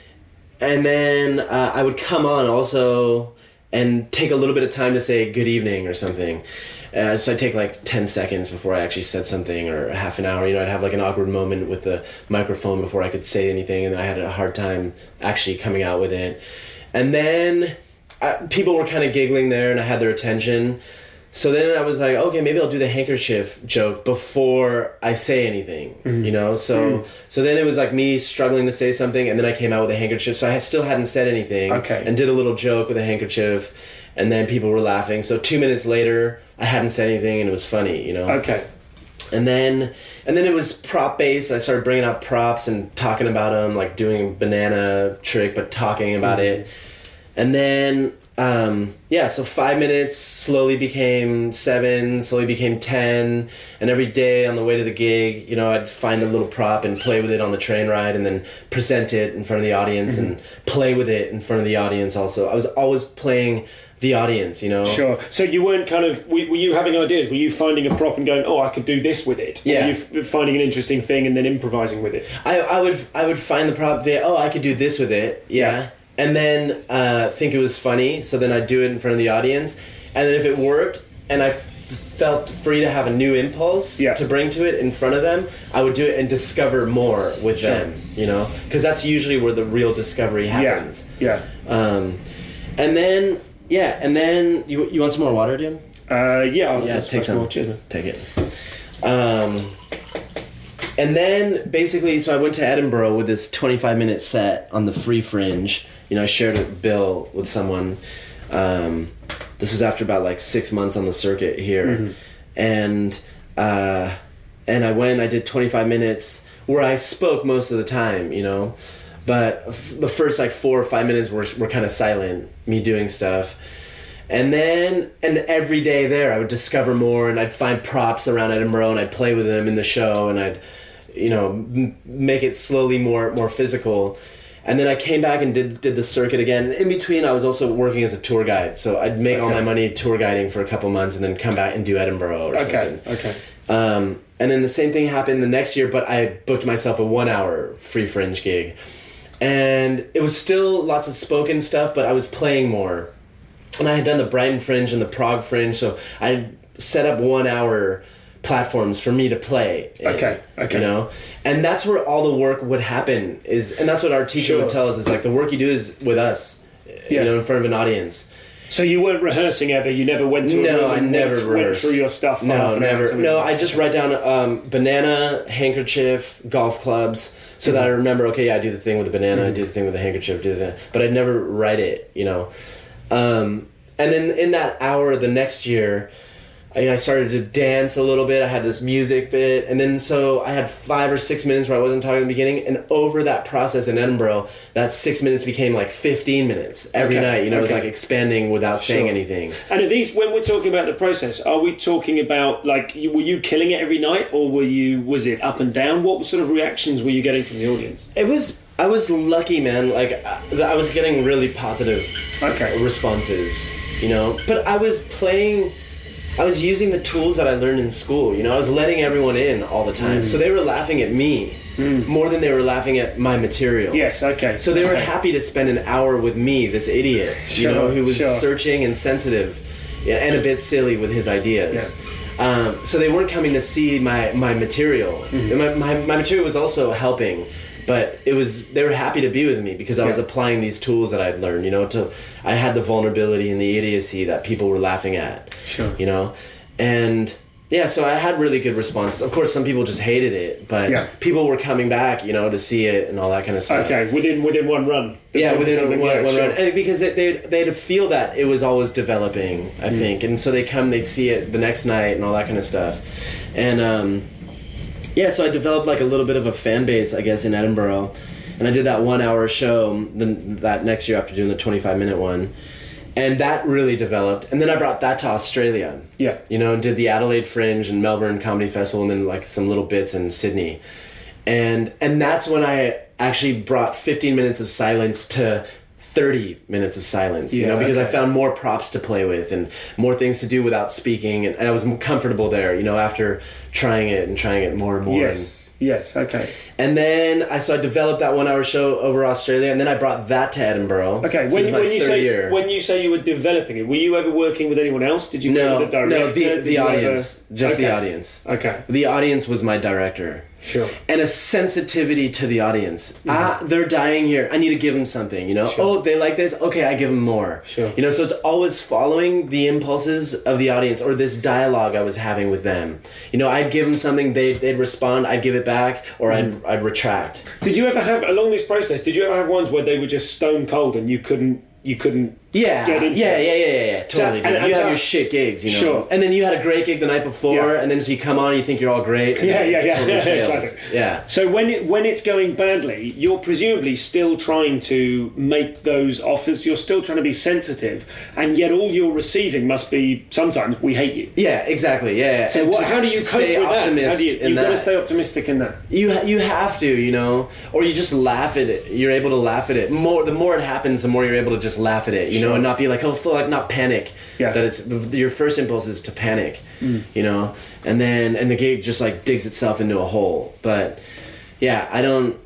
I would come on also and take a little bit of time to say good evening or something. So I'd take like 10 seconds before I actually said something, or half an hour. You know, I'd have like an awkward moment with the microphone before I could say anything, and then I had a hard time actually coming out with it. And then people were kind of giggling there, and I had their attention. So then I was like, okay, maybe I'll do the handkerchief joke before I say anything, you know? So then it was like me struggling to say something, and then I came out with a handkerchief. So I still hadn't said anything, and did a little joke with a handkerchief, and then people were laughing. So 2 minutes later, I hadn't said anything, and it was funny, you know? And then it was prop based. I started bringing out props and talking about them, like doing a banana trick, but talking about it. And then, so 5 minutes slowly became 7, slowly became 10. And every day on the way to the gig, you know, I'd find a little prop and play with it on the train ride, and then present it in front of the audience and play with it in front of the audience also. I was always playing the audience, you know. Sure. So you weren't kind of, were you having ideas? Were you finding a prop and going, oh, I could do this with it? Yeah. Or were you finding an interesting thing and then improvising with it? I would find the prop, I could do this with it. Yeah. And then think it was funny, so then I'd do it in front of the audience. And then if it worked, and I felt free to have a new impulse to bring to it in front of them, I would do it and discover more with them, you know? Because that's usually where the real discovery happens. And then you want some more water, Jim? Take some. More. Cheers, man. Take it. And then basically, so I went to Edinburgh with this 25-minute set on the Free Fringe. You know, I shared a bill with someone. This was after about like 6 months on the circuit here. And I went, I did 25 minutes where I spoke most of the time, you know. But the first like 4 or 5 minutes were kind of silent, me doing stuff. And every day there I would discover more, and I'd find props around Edinburgh, and I'd play with them in the show, and I'd, you know, make it slowly more physical. And then I came back and did the circuit again. In between, I was also working as a tour guide, so I'd make all my money tour guiding for a couple months, and then come back and do Edinburgh or something. And then the same thing happened the next year, but I booked myself a 1-hour Free Fringe gig. And it was still lots of spoken stuff, but I was playing more. and I had done the Brighton Fringe and the Prague Fringe, so I set up 1 hour platforms for me to play in, okay you know, and that's where all the work would happen and that's what our teacher would tell us is like the work you do is with us, you know, in front of an audience. So you weren't rehearsing ever? You never went to I never went through your stuff? No, I just write down banana, handkerchief, golf clubs, so that I remember, okay, I do the thing with the banana, I do the thing with the handkerchief, but I'd never write it, you know. And then in that hour the next year, I started to dance a little bit. I had this music bit. And then so I had 5 or 6 minutes where I wasn't talking in the beginning. And over that process in Edinburgh, that 6 minutes became like 15 minutes every night. You know, it was like expanding without saying anything. And are these, when we're talking about the process, are we talking about like, were you killing it every night or was it up and down? What sort of reactions were you getting from the audience? I was lucky, man. Like I was getting really positive responses, you know. But I was using the tools that I learned in school, you know. I was letting everyone in all the time. So they were laughing at me more than they were laughing at my material. Yes, okay. So they were happy to spend an hour with me, this idiot, you know, who was searching and sensitive and a bit silly with his ideas. Yeah. So they weren't coming to see my material. My material was also helping. But they were happy to be with me because I was applying these tools that I'd learned, you know, I had the vulnerability and the idiocy that people were laughing at, you know, and so I had really good responses. Of course, some people just hated it, but people were coming back, you know, to see it and all that kind of stuff. Okay, within one run. Within one run. And because they'd feel that it was always developing, I think, and so they'd see it the next night and all that kind of stuff, and so I developed like a little bit of a fan base, I guess, in Edinburgh. And I did that 1 hour show that next year after doing the 25-minute one. And that really developed. And then I brought that to Australia. Yeah. You know, and did the Adelaide Fringe and Melbourne Comedy Festival and then like some little bits in Sydney. And that's when I actually brought 15 minutes of silence to 30 minutes of silence, you know, because I found more props to play with and more things to do without speaking, and I was comfortable there, you know, after trying it more and more. Yes, okay. And then I developed that 1 hour show over Australia, and then I brought that to Edinburgh. Okay, when you say you were developing it, were you ever working with anyone else? Did you work with the director? No, the audience. Just the audience. Okay. The audience was my director. Sure. And a sensitivity to the audience. They're dying here. I need to give them something, you know? Sure. Oh, they like this? Okay, I give them more. Sure. You know, so it's always following the impulses of the audience or this dialogue I was having with them. You know, I'd give them something, they'd respond, I'd give it back, or I'd retract. Did you ever have, along this process, ones where they were just stone cold and you couldn't get into it? Totally. So, you have your shit gigs, you know. Sure. And then you had a great gig the night before, and then so you come on, you think you're all great. And Classic. Yeah. So when it's going badly, you're presumably still trying to make those offers. You're still trying to be sensitive, and yet all you're receiving must be sometimes we hate you. Yeah, exactly. Yeah. So how do you cope with that? How do you've got to stay optimistic in that. You have to, you know, or you just laugh at it. You're able to laugh at it more. The more it happens, the more you're able to just laugh at it, you know, and not be like, not panic. Yeah. That it's your first impulse is to panic, you know, and the gig just like digs itself into a hole. But yeah, I don't.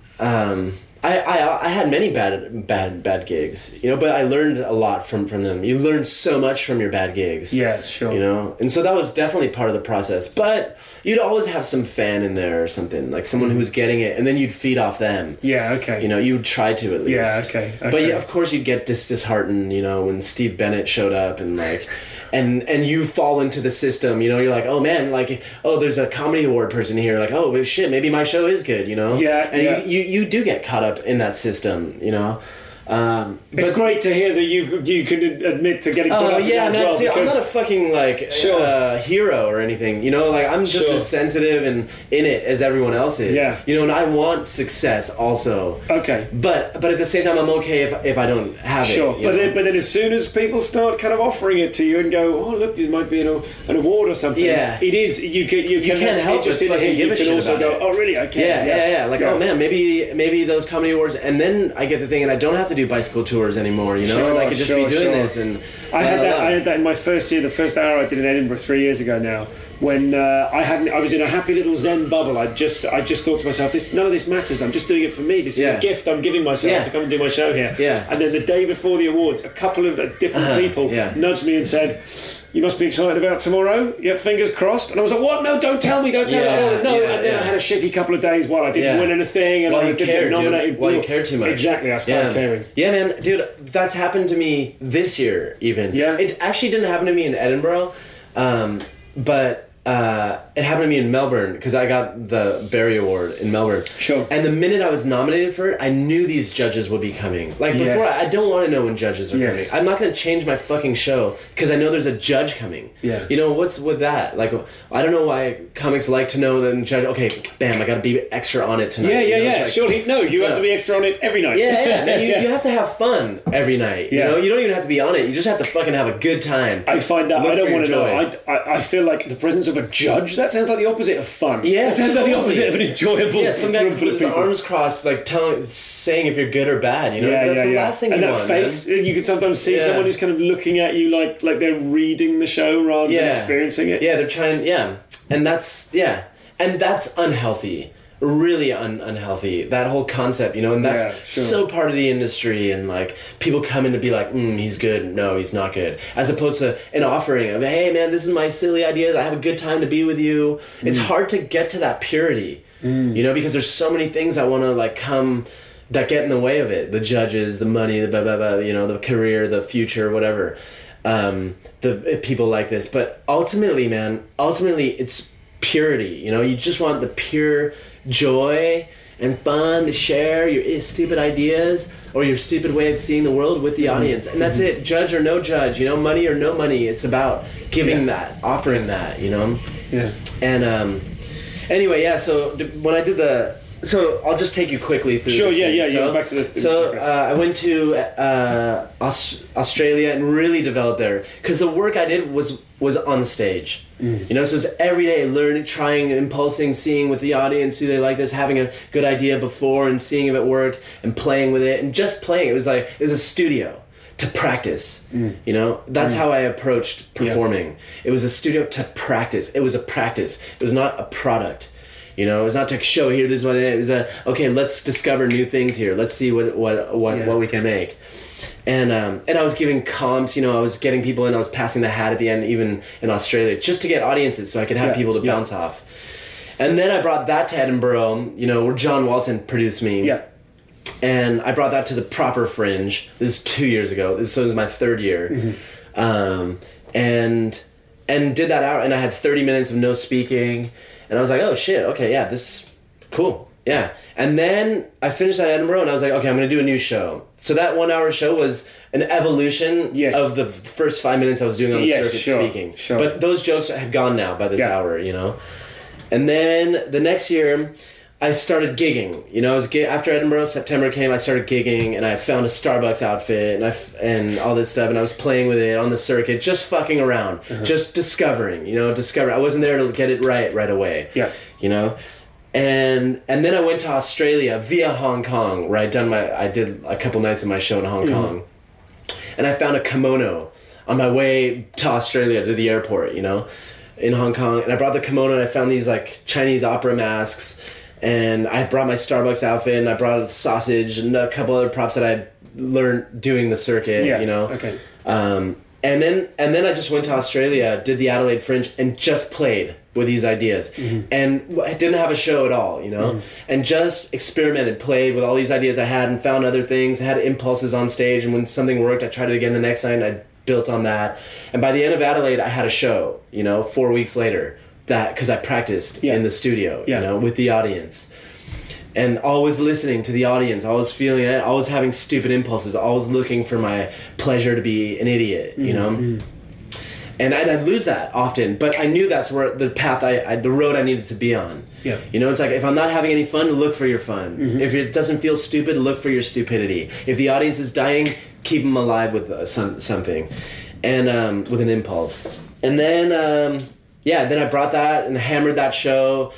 I had many bad gigs, you know, but I learned a lot from them. You learn so much from your bad gigs. Yes, sure. You know, and so that was definitely part of the process. But you'd always have some fan in there or something, like someone who's getting it, and then you'd feed off them. Yeah, okay. You know, you would try to at least. Yeah, okay. But yeah, of course you'd get disheartened, you know, when Steve Bennett showed up and like... And you fall into the system, you know, you're like, oh man, like, oh, there's a comedy award person here, like, oh shit, maybe my show is good, you know? Yeah. And you do get caught up in that system, you know? It's great to hear that you can admit to getting caught up in that as well. Dude, I'm not a fucking hero or anything, you know, like I'm just as sensitive and in it as everyone else is. Yeah. You know, and I want success also. Okay. But at the same time, I'm okay if I don't have it. Sure. But then as soon as people start kind of offering it to you and go, oh look, there might be an award or something. Yeah. It is you can't help but fucking give a shit also about go, oh really? Okay. Yeah. Like, oh man, maybe those comedy awards, and then I get the thing, and I don't have to do bicycle tours anymore, you know, and I could just be doing this. And I had that in my first year. The first hour I did in Edinburgh 3 years ago now when I was in a happy little Zen bubble. I just thought to myself, none of this matters. I'm just doing it for me. This is a gift I'm giving myself to come and do my show here. Yeah. And then the day before the awards, a couple of different people nudged me and said, "You must be excited about tomorrow. Yeah, fingers crossed." And I was like, "What? No, don't tell me. Don't tell me." No. And then I had a shitty couple of days while I didn't win anything, and I didn't get nominated. Well, you cared too much. Exactly, I started caring. Yeah, man, dude, that's happened to me this year. Even it actually didn't happen to me in Edinburgh, but. It happened to me in Melbourne because I got the Barry Award in Melbourne. Sure. And the minute I was nominated for it, I knew these judges would be coming. Like before, I don't want to know when judges are coming. I'm not going to change my fucking show because I know there's a judge coming. Yeah. You know, what's with that? Like, I don't know why comics like to know that judge. Okay, bam, I got to be extra on it tonight. Yeah. Surely, no, you have to be extra on it every night. Yeah. Man, you have to have fun every night. You know, you don't even have to be on it. You just have to fucking have a good time. I find that I don't want to know. I feel like the presence of a judge, that sounds like the opposite of fun. Yeah, it sounds like the opposite of an enjoyable. Yeah, some guy with his arms crossed, like saying if you're good or bad. You know, that's the last thing you want. And that face, you can sometimes see someone who's kind of looking at you like they're reading the show rather than experiencing it. Yeah, they're trying. Yeah, and that's unhealthy. Really unhealthy, that whole concept, you know, and that's so part of the industry, and like people come in to be like, he's good, no, he's not good, as opposed to an offering of, hey man, this is my silly ideas, I have a good time to be with you. It's hard to get to that purity, you know, because there's so many things I want to like come that get in the way of it, the judges, the money, the blah blah blah, you know, the career, the future, whatever, the people like this. But ultimately it's purity, you know, you just want the pure joy and fun to share your stupid ideas or your stupid way of seeing the world with the audience, and that's it. Judge or no judge, you know, money or no money, it's about giving that, offering that, you know. And anyway, so when I did so I'll just take you quickly through. Sure, yeah. Back to the. I went to Australia and really developed there because the work I did was on stage. You know, so it was every day learning, trying, impulsing, seeing with the audience who they like this, having a good idea before and seeing if it worked and playing with it and just playing. It was a studio to practice. You know, that's how I approached performing. It was a studio to practice. It was a practice. It was not a product. You know, it's not to show here, this is what it is. It was okay, let's discover new things here. Let's see what we can make. And I was giving comps, you know, I was getting people in, I was passing the hat at the end, even in Australia, just to get audiences so I could have people to bounce off. And then I brought that to Edinburgh, you know, where John Walton produced me. Yeah. And I brought that to the proper Fringe. This is 2 years ago. So it was my third year. And did that out, and I had 30 minutes of no speaking. And I was like, oh shit, okay, yeah, this is cool. Yeah. And then I finished at Edinburgh and I was like, okay, I'm going to do a new show. So that 1 hour show was an evolution of the first 5 minutes I was doing on the circuit speaking. Sure. But those jokes had gone now by this hour, you know. And then the next year I started gigging. You know, after Edinburgh, September came, I started gigging and I found a Starbucks outfit and all this stuff, and I was playing with it on the circuit, just fucking around, just discovering. I wasn't there to get it right away. Yeah. You know? And then I went to Australia via Hong Kong, where I did a couple nights of my show in Hong Kong. And I found a kimono on my way to Australia to the airport, you know, in Hong Kong. And I brought the kimono and I found these like Chinese opera masks. And I brought my Starbucks outfit and I brought a sausage and a couple other props that I learned doing the circuit, you know. Okay. And then I just went to Australia, did the Adelaide Fringe, and just played with these ideas. And I didn't have a show at all, you know, and just experimented, played with all these ideas I had and found other things. I had impulses on stage, and when something worked, I tried it again the next night and I built on that. And by the end of Adelaide, I had a show, you know, 4 weeks later, that because I practiced in the studio, you know, with the audience. And always listening to the audience, always feeling it, always having stupid impulses, always looking for my pleasure to be an idiot, you know? And I'd lose that often, but I knew that's where the path the road I needed to be on. Yeah. You know, it's like, if I'm not having any fun, look for your fun. If it doesn't feel stupid, look for your stupidity. If the audience is dying, keep them alive with something. And with an impulse. And then, then I brought that and hammered that show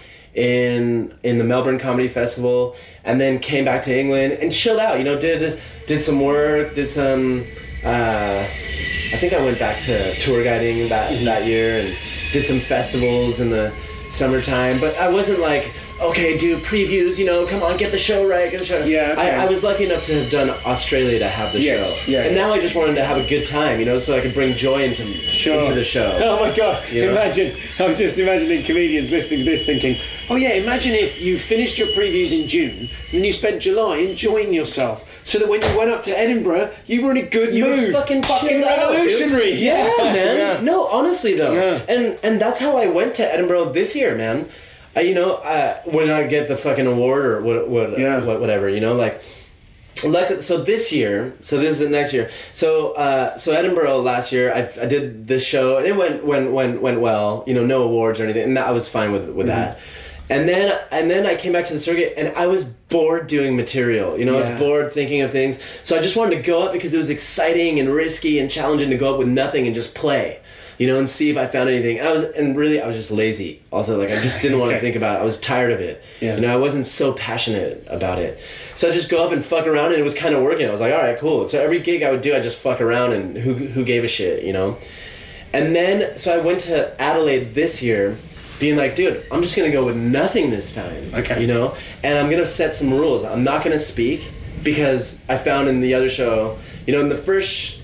in the Melbourne Comedy Festival, and then came back to England and chilled out, you know, did some work, did some I think I went back to tour guiding that year, did some festivals in the summertime, but I wasn't like, okay, do previews, you know, come on, get the show right, get the show. Yeah, okay. I was lucky enough to have done Australia to have the show. Yeah. And now I just wanted to have a good time, you know, so I could bring joy into the show. Oh my God, you know? Imagine, I'm just imagining comedians listening to this thinking, oh yeah, imagine if you finished your previews in June, and then you spent July enjoying yourself, so that when you went up to Edinburgh, you were in a good You mood. were fucking revolutionary. Yeah, man. Yeah. No, honestly though. Yeah. And that's how I went to Edinburgh this year, man. When I get the fucking award or whatever, you know, like so this year, so this is the next year. So Edinburgh last year, I did this show and it went well, you know, no awards or anything, and I was fine with that. And then I came back to the circuit and I was bored doing material, you know, I was bored thinking of things. So I just wanted to go up because it was exciting and risky and challenging to go up with nothing and just play, you know, and see if I found anything. I was just lazy. Also, like, I just didn't want to think about it. I was tired of it. Yeah. You know, I wasn't so passionate about it. So I just go up and fuck around, and it was kind of working. I was like, all right, cool. So every gig I would do, I just fuck around, and who gave a shit, you know? And then, so I went to Adelaide this year, being like, dude, I'm just going to go with nothing this time. Okay. You know? And I'm going to set some rules. I'm not going to speak, because I found in the other show, you know, in the first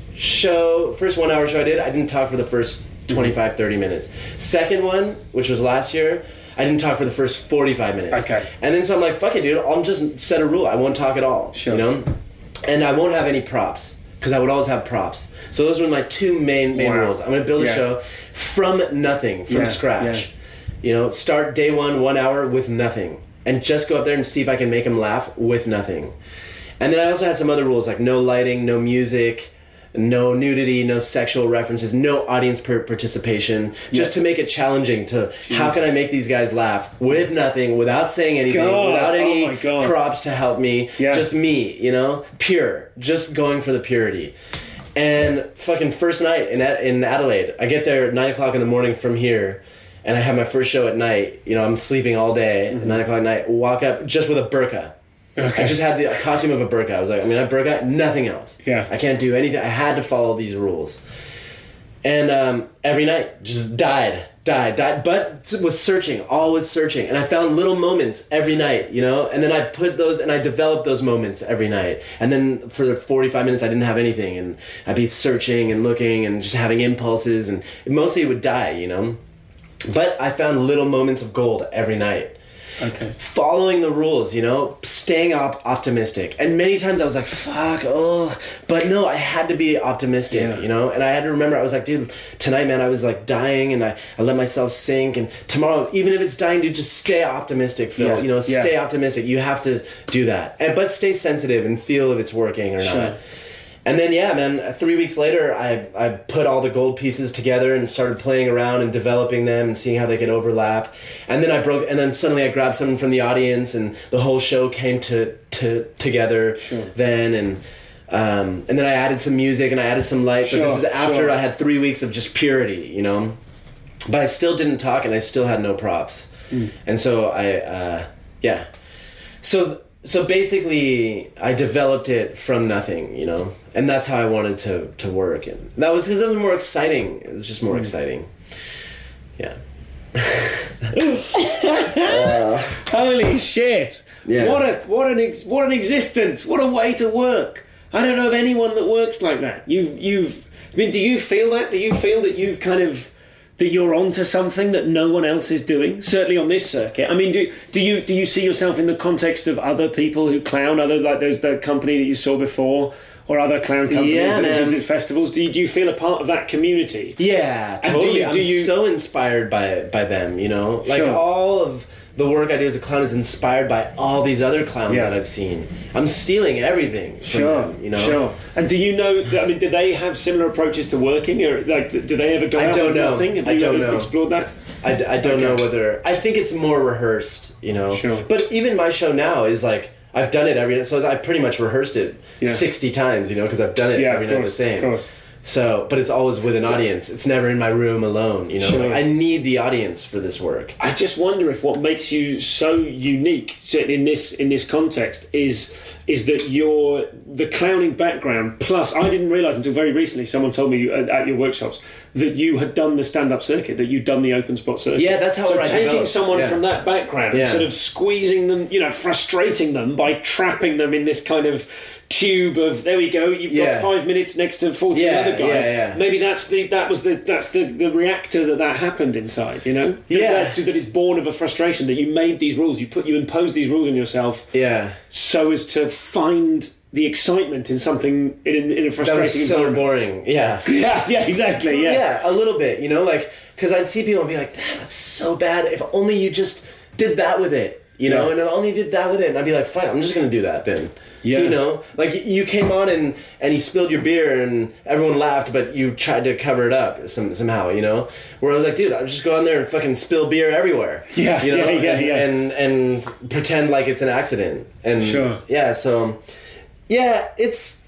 1 hour show I didn't talk for the first 25, 30 minutes. Second one, which was last year, I didn't talk for the first 45 minutes. Okay. And then so I'm like, fuck it, dude, I'll just set a rule. I won't talk at all. Sure. You know? And I won't have any props, because I would always have props. So those were my two main rules. I'm going to build a show from nothing, from scratch. Yeah. You know, start day 1 hour with nothing. And just go up there and see if I can make them laugh with nothing. And then I also had some other rules, like no lighting, no music, no nudity, no sexual references, no audience participation, just to make it challenging to how can I make these guys laugh with nothing, without saying anything, without any props to help me, just me, you know, pure, just going for the purity. And fucking first night in Adelaide, I get there at 9 o'clock in the morning from here, and I have my first show at night, you know, I'm sleeping all day, at 9 o'clock at night, walk up just with a burqa. Okay. I just had the costume of a burqa. I was like, I have burqa, nothing else. Yeah. I can't do anything. I had to follow these rules. And every night, just died, but was searching, always searching. And I found little moments every night, you know? And then I put those, and I developed those moments every night. And then for the 45 minutes, I didn't have anything. And I'd be searching and looking and just having impulses. And mostly it would die, you know? But I found little moments of gold every night. Okay. Following the rules, you know, staying optimistic. And many times I was like, fuck, but no, I had to be optimistic, you know, and I had to remember, I was like, dude, tonight, man, I was like dying, and I let myself sink, and tomorrow, even if it's dying, dude, just stay optimistic, Phil, you know, stay optimistic. You have to do that, but stay sensitive and feel if it's working or not. And then, yeah, man, 3 weeks later, I put all the gold pieces together and started playing around and developing them and seeing how they could overlap. And then suddenly I grabbed someone from the audience, and the whole show came together then. And then I added some music and I added some light. But this is after I had 3 weeks of just purity, you know? But I still didn't talk, and I still had no props. And so So basically, I developed it from nothing, you know, and that's how I wanted to work, and that was because it was more exciting. It was just more exciting. Yeah. Holy shit! Yeah. What an existence! What a way to work! I don't know of anyone that works like that. I mean, do you feel that? Do you feel that you've kind of, that you're onto something that no one else is doing? Certainly on this circuit. I mean, do you see yourself in the context of other people who clown, like there's the company that you saw before, or other clown companies that visit festivals? Do you feel a part of that community? Yeah, totally. I'm so inspired by them, you know? Like all of the work I do as a clown is inspired by all these other clowns that I've seen. I'm stealing everything from them, you know? Sure. And do you know, I mean, do they have similar approaches to working? Or like, do they ever go out with nothing? Have you ever explored that? I don't know whether... I think it's more rehearsed, you know? Sure. But even my show now is like, I've done it every night, so I pretty much rehearsed it 60 times, you know, because I've done it every night the same. Of course. So, but it's always with an audience. It's never in my room alone, you know? Sure. Like, I need the audience for this work. I just wonder if what makes you so unique in this context is that the clowning background, plus I didn't realise until very recently, someone told me at your workshops, that you had done the stand-up circuit, that you'd done the open spot circuit. Yeah, that's how so I taking developed. someone from that background, sort of squeezing them, frustrating them by trapping them in this kind of tube of, there we go, you've got 5 minutes next to 14 other guys. Maybe that's the reactor that happened inside, you know? That is born of a frustration that you made these rules, you imposed these rules on yourself so as to find the excitement in something in a frustrating that was so environment. boring. Yeah, exactly. Yeah, a little bit, you know, like, because I'd see people and be like, damn, that's so bad. If only you just did that with it, you know, and I only did that with it, and I'd be like, fine, I'm just gonna do that then. Yeah. You know, like you came on and you spilled your beer and everyone laughed, but you tried to cover it up somehow, you know? Where I was like, dude, I'll just go on there and fucking spill beer everywhere. Yeah, you know? And pretend like it's an accident. And so it's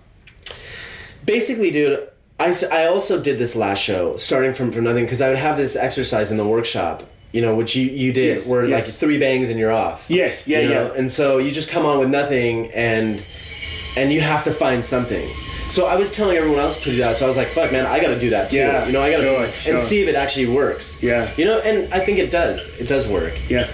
basically, dude, I also did this last show, starting from nothing, because I would have this exercise in the workshop, you know, which you did, where like 3 bangs and you're off. Yes, you know? And so you just come on with nothing, and you have to find something. So I was telling everyone else to do that, so I was like, fuck, man, I gotta do that too. Yeah, you know, I gotta and see if it actually works. Yeah. You know, and I think it does. It does work. Yeah.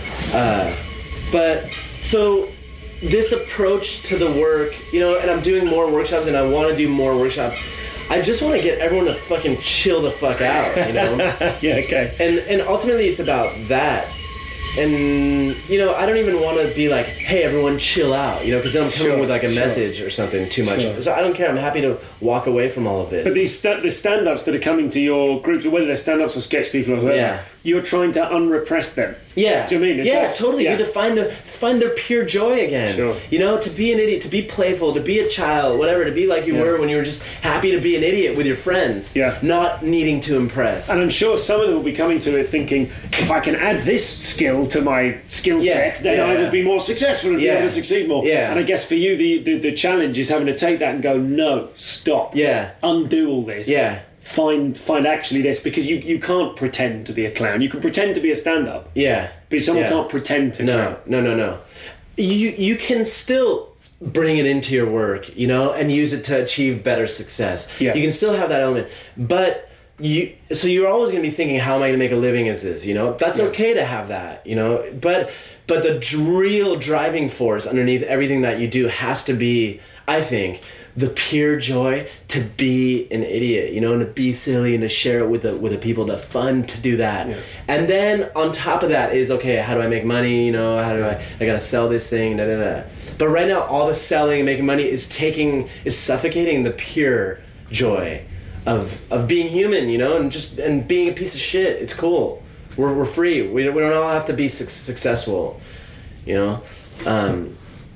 But, so, this approach to the work, you know, and I'm doing more workshops, and I want to do more workshops. I just want to get everyone to fucking chill the fuck out, you know? Okay. And ultimately it's about that. And, you know, I don't even want to be like, hey, everyone chill out, you know, because then I'm coming with like a message or something too much. So I don't care. I'm happy to walk away from all of this. But the stand-ups that are coming to your groups, whether they're stand-ups or sketch people or whoever, you're trying to unrepress them. Yeah. Do you mean? Totally. You need to find their pure joy again. Sure. You know, to be an idiot, to be playful, to be a child, whatever, to be like you were when you were just happy to be an idiot with your friends. Yeah. Not needing to impress. And I'm sure some of them will be coming to it thinking, if I can add this skill to my skill set, then I will be more successful and be able to succeed more. Yeah. And I guess for you, the challenge is having to take that and go, no, stop. Yeah. Undo all this. Yeah. Find actually this, because you can't pretend to be a clown. You can pretend to be a stand-up. Yeah. But someone can't pretend to clown. No. You can still bring it into your work, you know, and use it to achieve better success. Yeah. You can still have that element. But you're always going to be thinking, how am I going to make a living as this, you know? That's okay to have that, you know? But the real driving force underneath everything that you do has to be, I think, the pure joy to be an idiot, you know, and to be silly and to share it with the people, the fun to do that. Yeah. And then on top of that is, okay, how do I make money, you know, how do I gotta sell this thing, But right now, all the selling and making money is suffocating the pure joy of being human, you know, and being a piece of shit. It's cool. We're free. We don't all have to be successful, you know.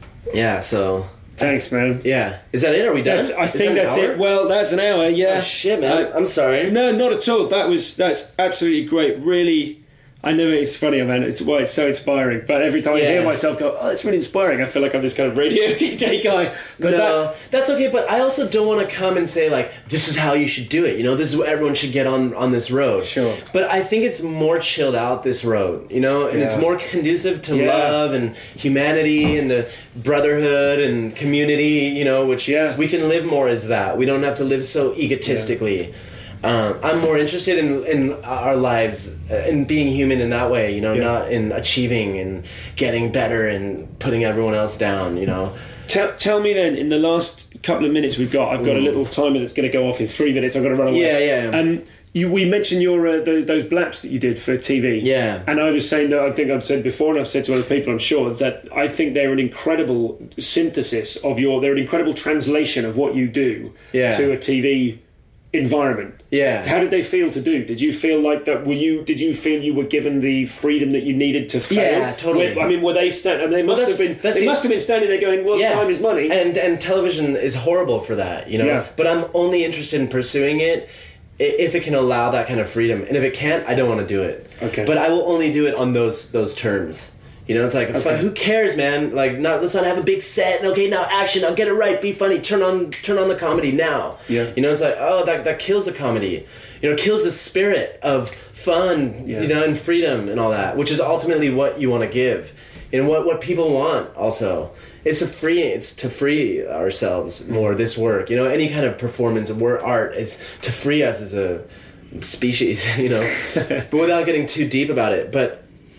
So thanks, man. Yeah. Is that it? Are we done? I think that's it. Well, that's an hour, yeah. Oh, shit, man. I'm sorry. No, not at all. That's absolutely great. Really, I know it's funny, man. It's so inspiring. But every time I hear myself go, oh, it's really inspiring, I feel like I'm this kind of radio DJ guy. But that's okay. But I also don't want to come and say, like, this is how you should do it. You know, this is what everyone should get on this road. Sure. But I think it's more chilled out, this road, you know, and it's more conducive to love and humanity and the brotherhood and community, you know, which we can live more as that. We don't have to live so egotistically. Yeah. I'm more interested in our lives, in being human in that way, you know, not in achieving and getting better and putting everyone else down, you know. Tell me then, in the last couple of minutes I've got a little timer that's going to go off in 3 minutes. I've got to run away. We mentioned your those blaps that you did for TV. Yeah. And I was saying that, I think I've said before, and I've said to other people, I'm sure, that I think they're an incredible synthesis of they're an incredible translation of what you do to a TV environment. Yeah. How did they feel to do? Did you feel like that? Did you feel you were given the freedom that you needed to fail? Yeah, totally. Were they they must have been standing there going, well, time is money. And television is horrible for that, you know. Yeah. But I'm only interested in pursuing it if it can allow that kind of freedom. And if it can't, I don't want to do it. Okay. But I will only do it on those terms. You know, it's like, who cares, man? Like, let's not have a big set. And okay, now action. Now get it right. Be funny. Turn on the comedy now. Yeah. You know, it's like, that kills the comedy. You know, kills the spirit of fun. You know, and freedom and all that, which is ultimately what you want to give, and what people want. Also, it's to free ourselves more. This work, you know, any kind of performance or art, it's to free us as a species. You know, but without getting too deep about it. But.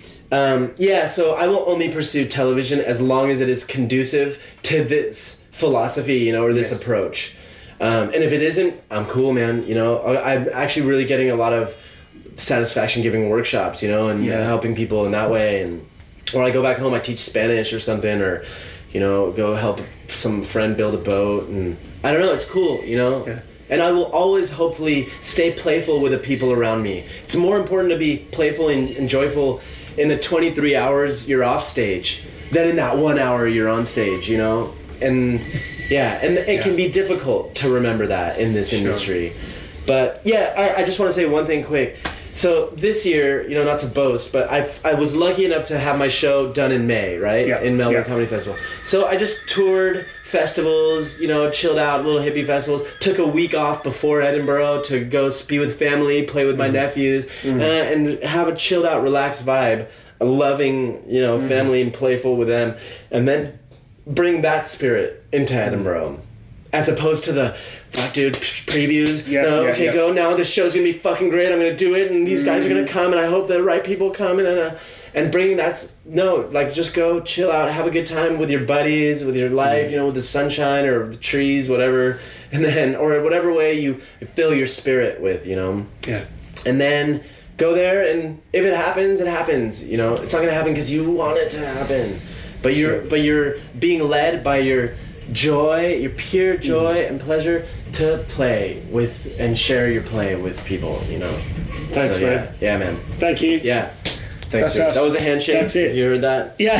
So I will only pursue television as long as it is conducive to this philosophy, you know, or this approach. And if it isn't, I'm cool, man. You know, I'm actually really getting a lot of satisfaction giving workshops, you know, and helping people in that way. And or I go back home, I teach Spanish or something, or, you know, go help some friend build a boat. And I don't know, it's cool, you know. Yeah. And I will always hopefully stay playful with the people around me. It's more important to be playful and joyful in the 23 hours you're off stage than in that 1 hour you're on stage, you know? And it can be difficult to remember that in this industry. But I just want to say one thing quick. So this year, you know, not to boast, but I was lucky enough to have my show done in May, right? Yeah. In Melbourne Comedy Festival. So I just toured festivals, you know, chilled out, little hippie festivals. Took a week off before Edinburgh to go be with family, play with my nephews, and have a chilled out, relaxed vibe. A loving, you know, family and playful with them. And then bring that spirit into Edinburgh. As opposed to the, fuck dude, previews. Go, now this show's gonna be fucking great, I'm gonna do it, and these guys are gonna come, and I hope the right people come, and bring just go, chill out, have a good time with your buddies, with your life, you know, with the sunshine, or the trees, whatever, and then, or whatever way you fill your spirit with, you know? Yeah. And then go there, and if it happens, it happens, you know? It's not gonna happen because you want it to happen. But you're being led by your joy, your pure joy and pleasure to play with and share your play with people, you know. Thanks, man. Yeah, man. Thank you. Yeah. Thanks, dude. That was a handshake. That's it. You heard that? Yeah.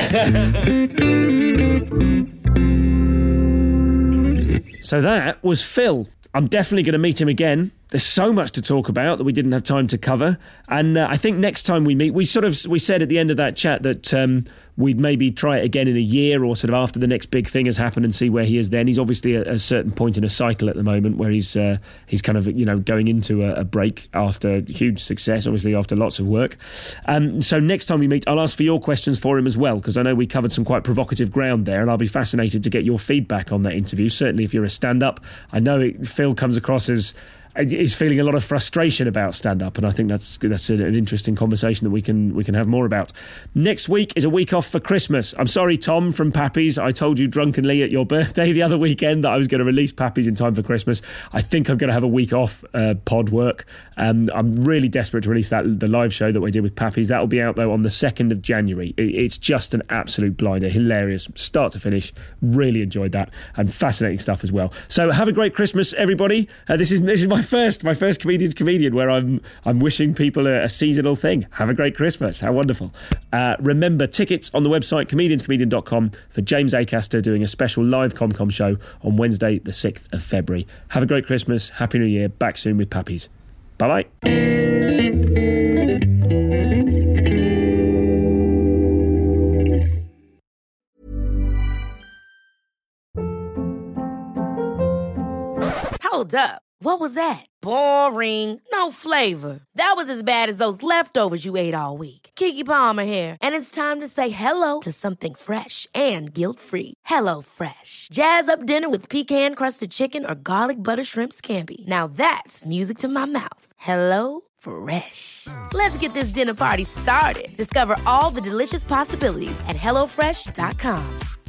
So that was Phil. I'm definitely going to meet him again. There's so much to talk about that we didn't have time to cover. And I think next time we meet, we said at the end of that chat that we'd maybe try it again in a year or sort of after the next big thing has happened and see where he is then. He's obviously at a certain point in a cycle at the moment where he's kind of, you know, going into a break after huge success, obviously after lots of work. So next time we meet, I'll ask for your questions for him as well, because I know we covered some quite provocative ground there, and I'll be fascinated to get your feedback on that interview. Certainly if you're a stand-up. I know Phil comes across as is feeling a lot of frustration about stand-up, and I think that's an interesting conversation that we can have more about. Next week is a week off for Christmas. I'm sorry, Tom from Pappy's. I told you drunkenly at your birthday the other weekend that I was going to release Pappy's in time for Christmas. I think I'm going to have a week off pod work. I'm really desperate to release the live show that we did with Pappy's. That'll be out, though, on the 2nd of January. It's just an absolute blinder. Hilarious, start to finish. Really enjoyed that, and fascinating stuff as well. So have a great Christmas, everybody. This is my first Comedian's Comedian where I'm wishing people a seasonal thing. Have a great Christmas. How wonderful. Remember, tickets on the website comedianscomedian.com for James Acaster doing a special live ComCom show on Wednesday the 6th of February. Have a great Christmas. Happy New Year. Back soon with Pappy's. Bye-bye. Hold up. What was that? Boring. No flavor. That was as bad as those leftovers you ate all week. Keke Palmer here. And it's time to say hello to something fresh and guilt-free. Hello Fresh. Jazz up dinner with pecan-crusted chicken or garlic butter shrimp scampi. Now that's music to my mouth. Hello Fresh. Let's get this dinner party started. Discover all the delicious possibilities at HelloFresh.com.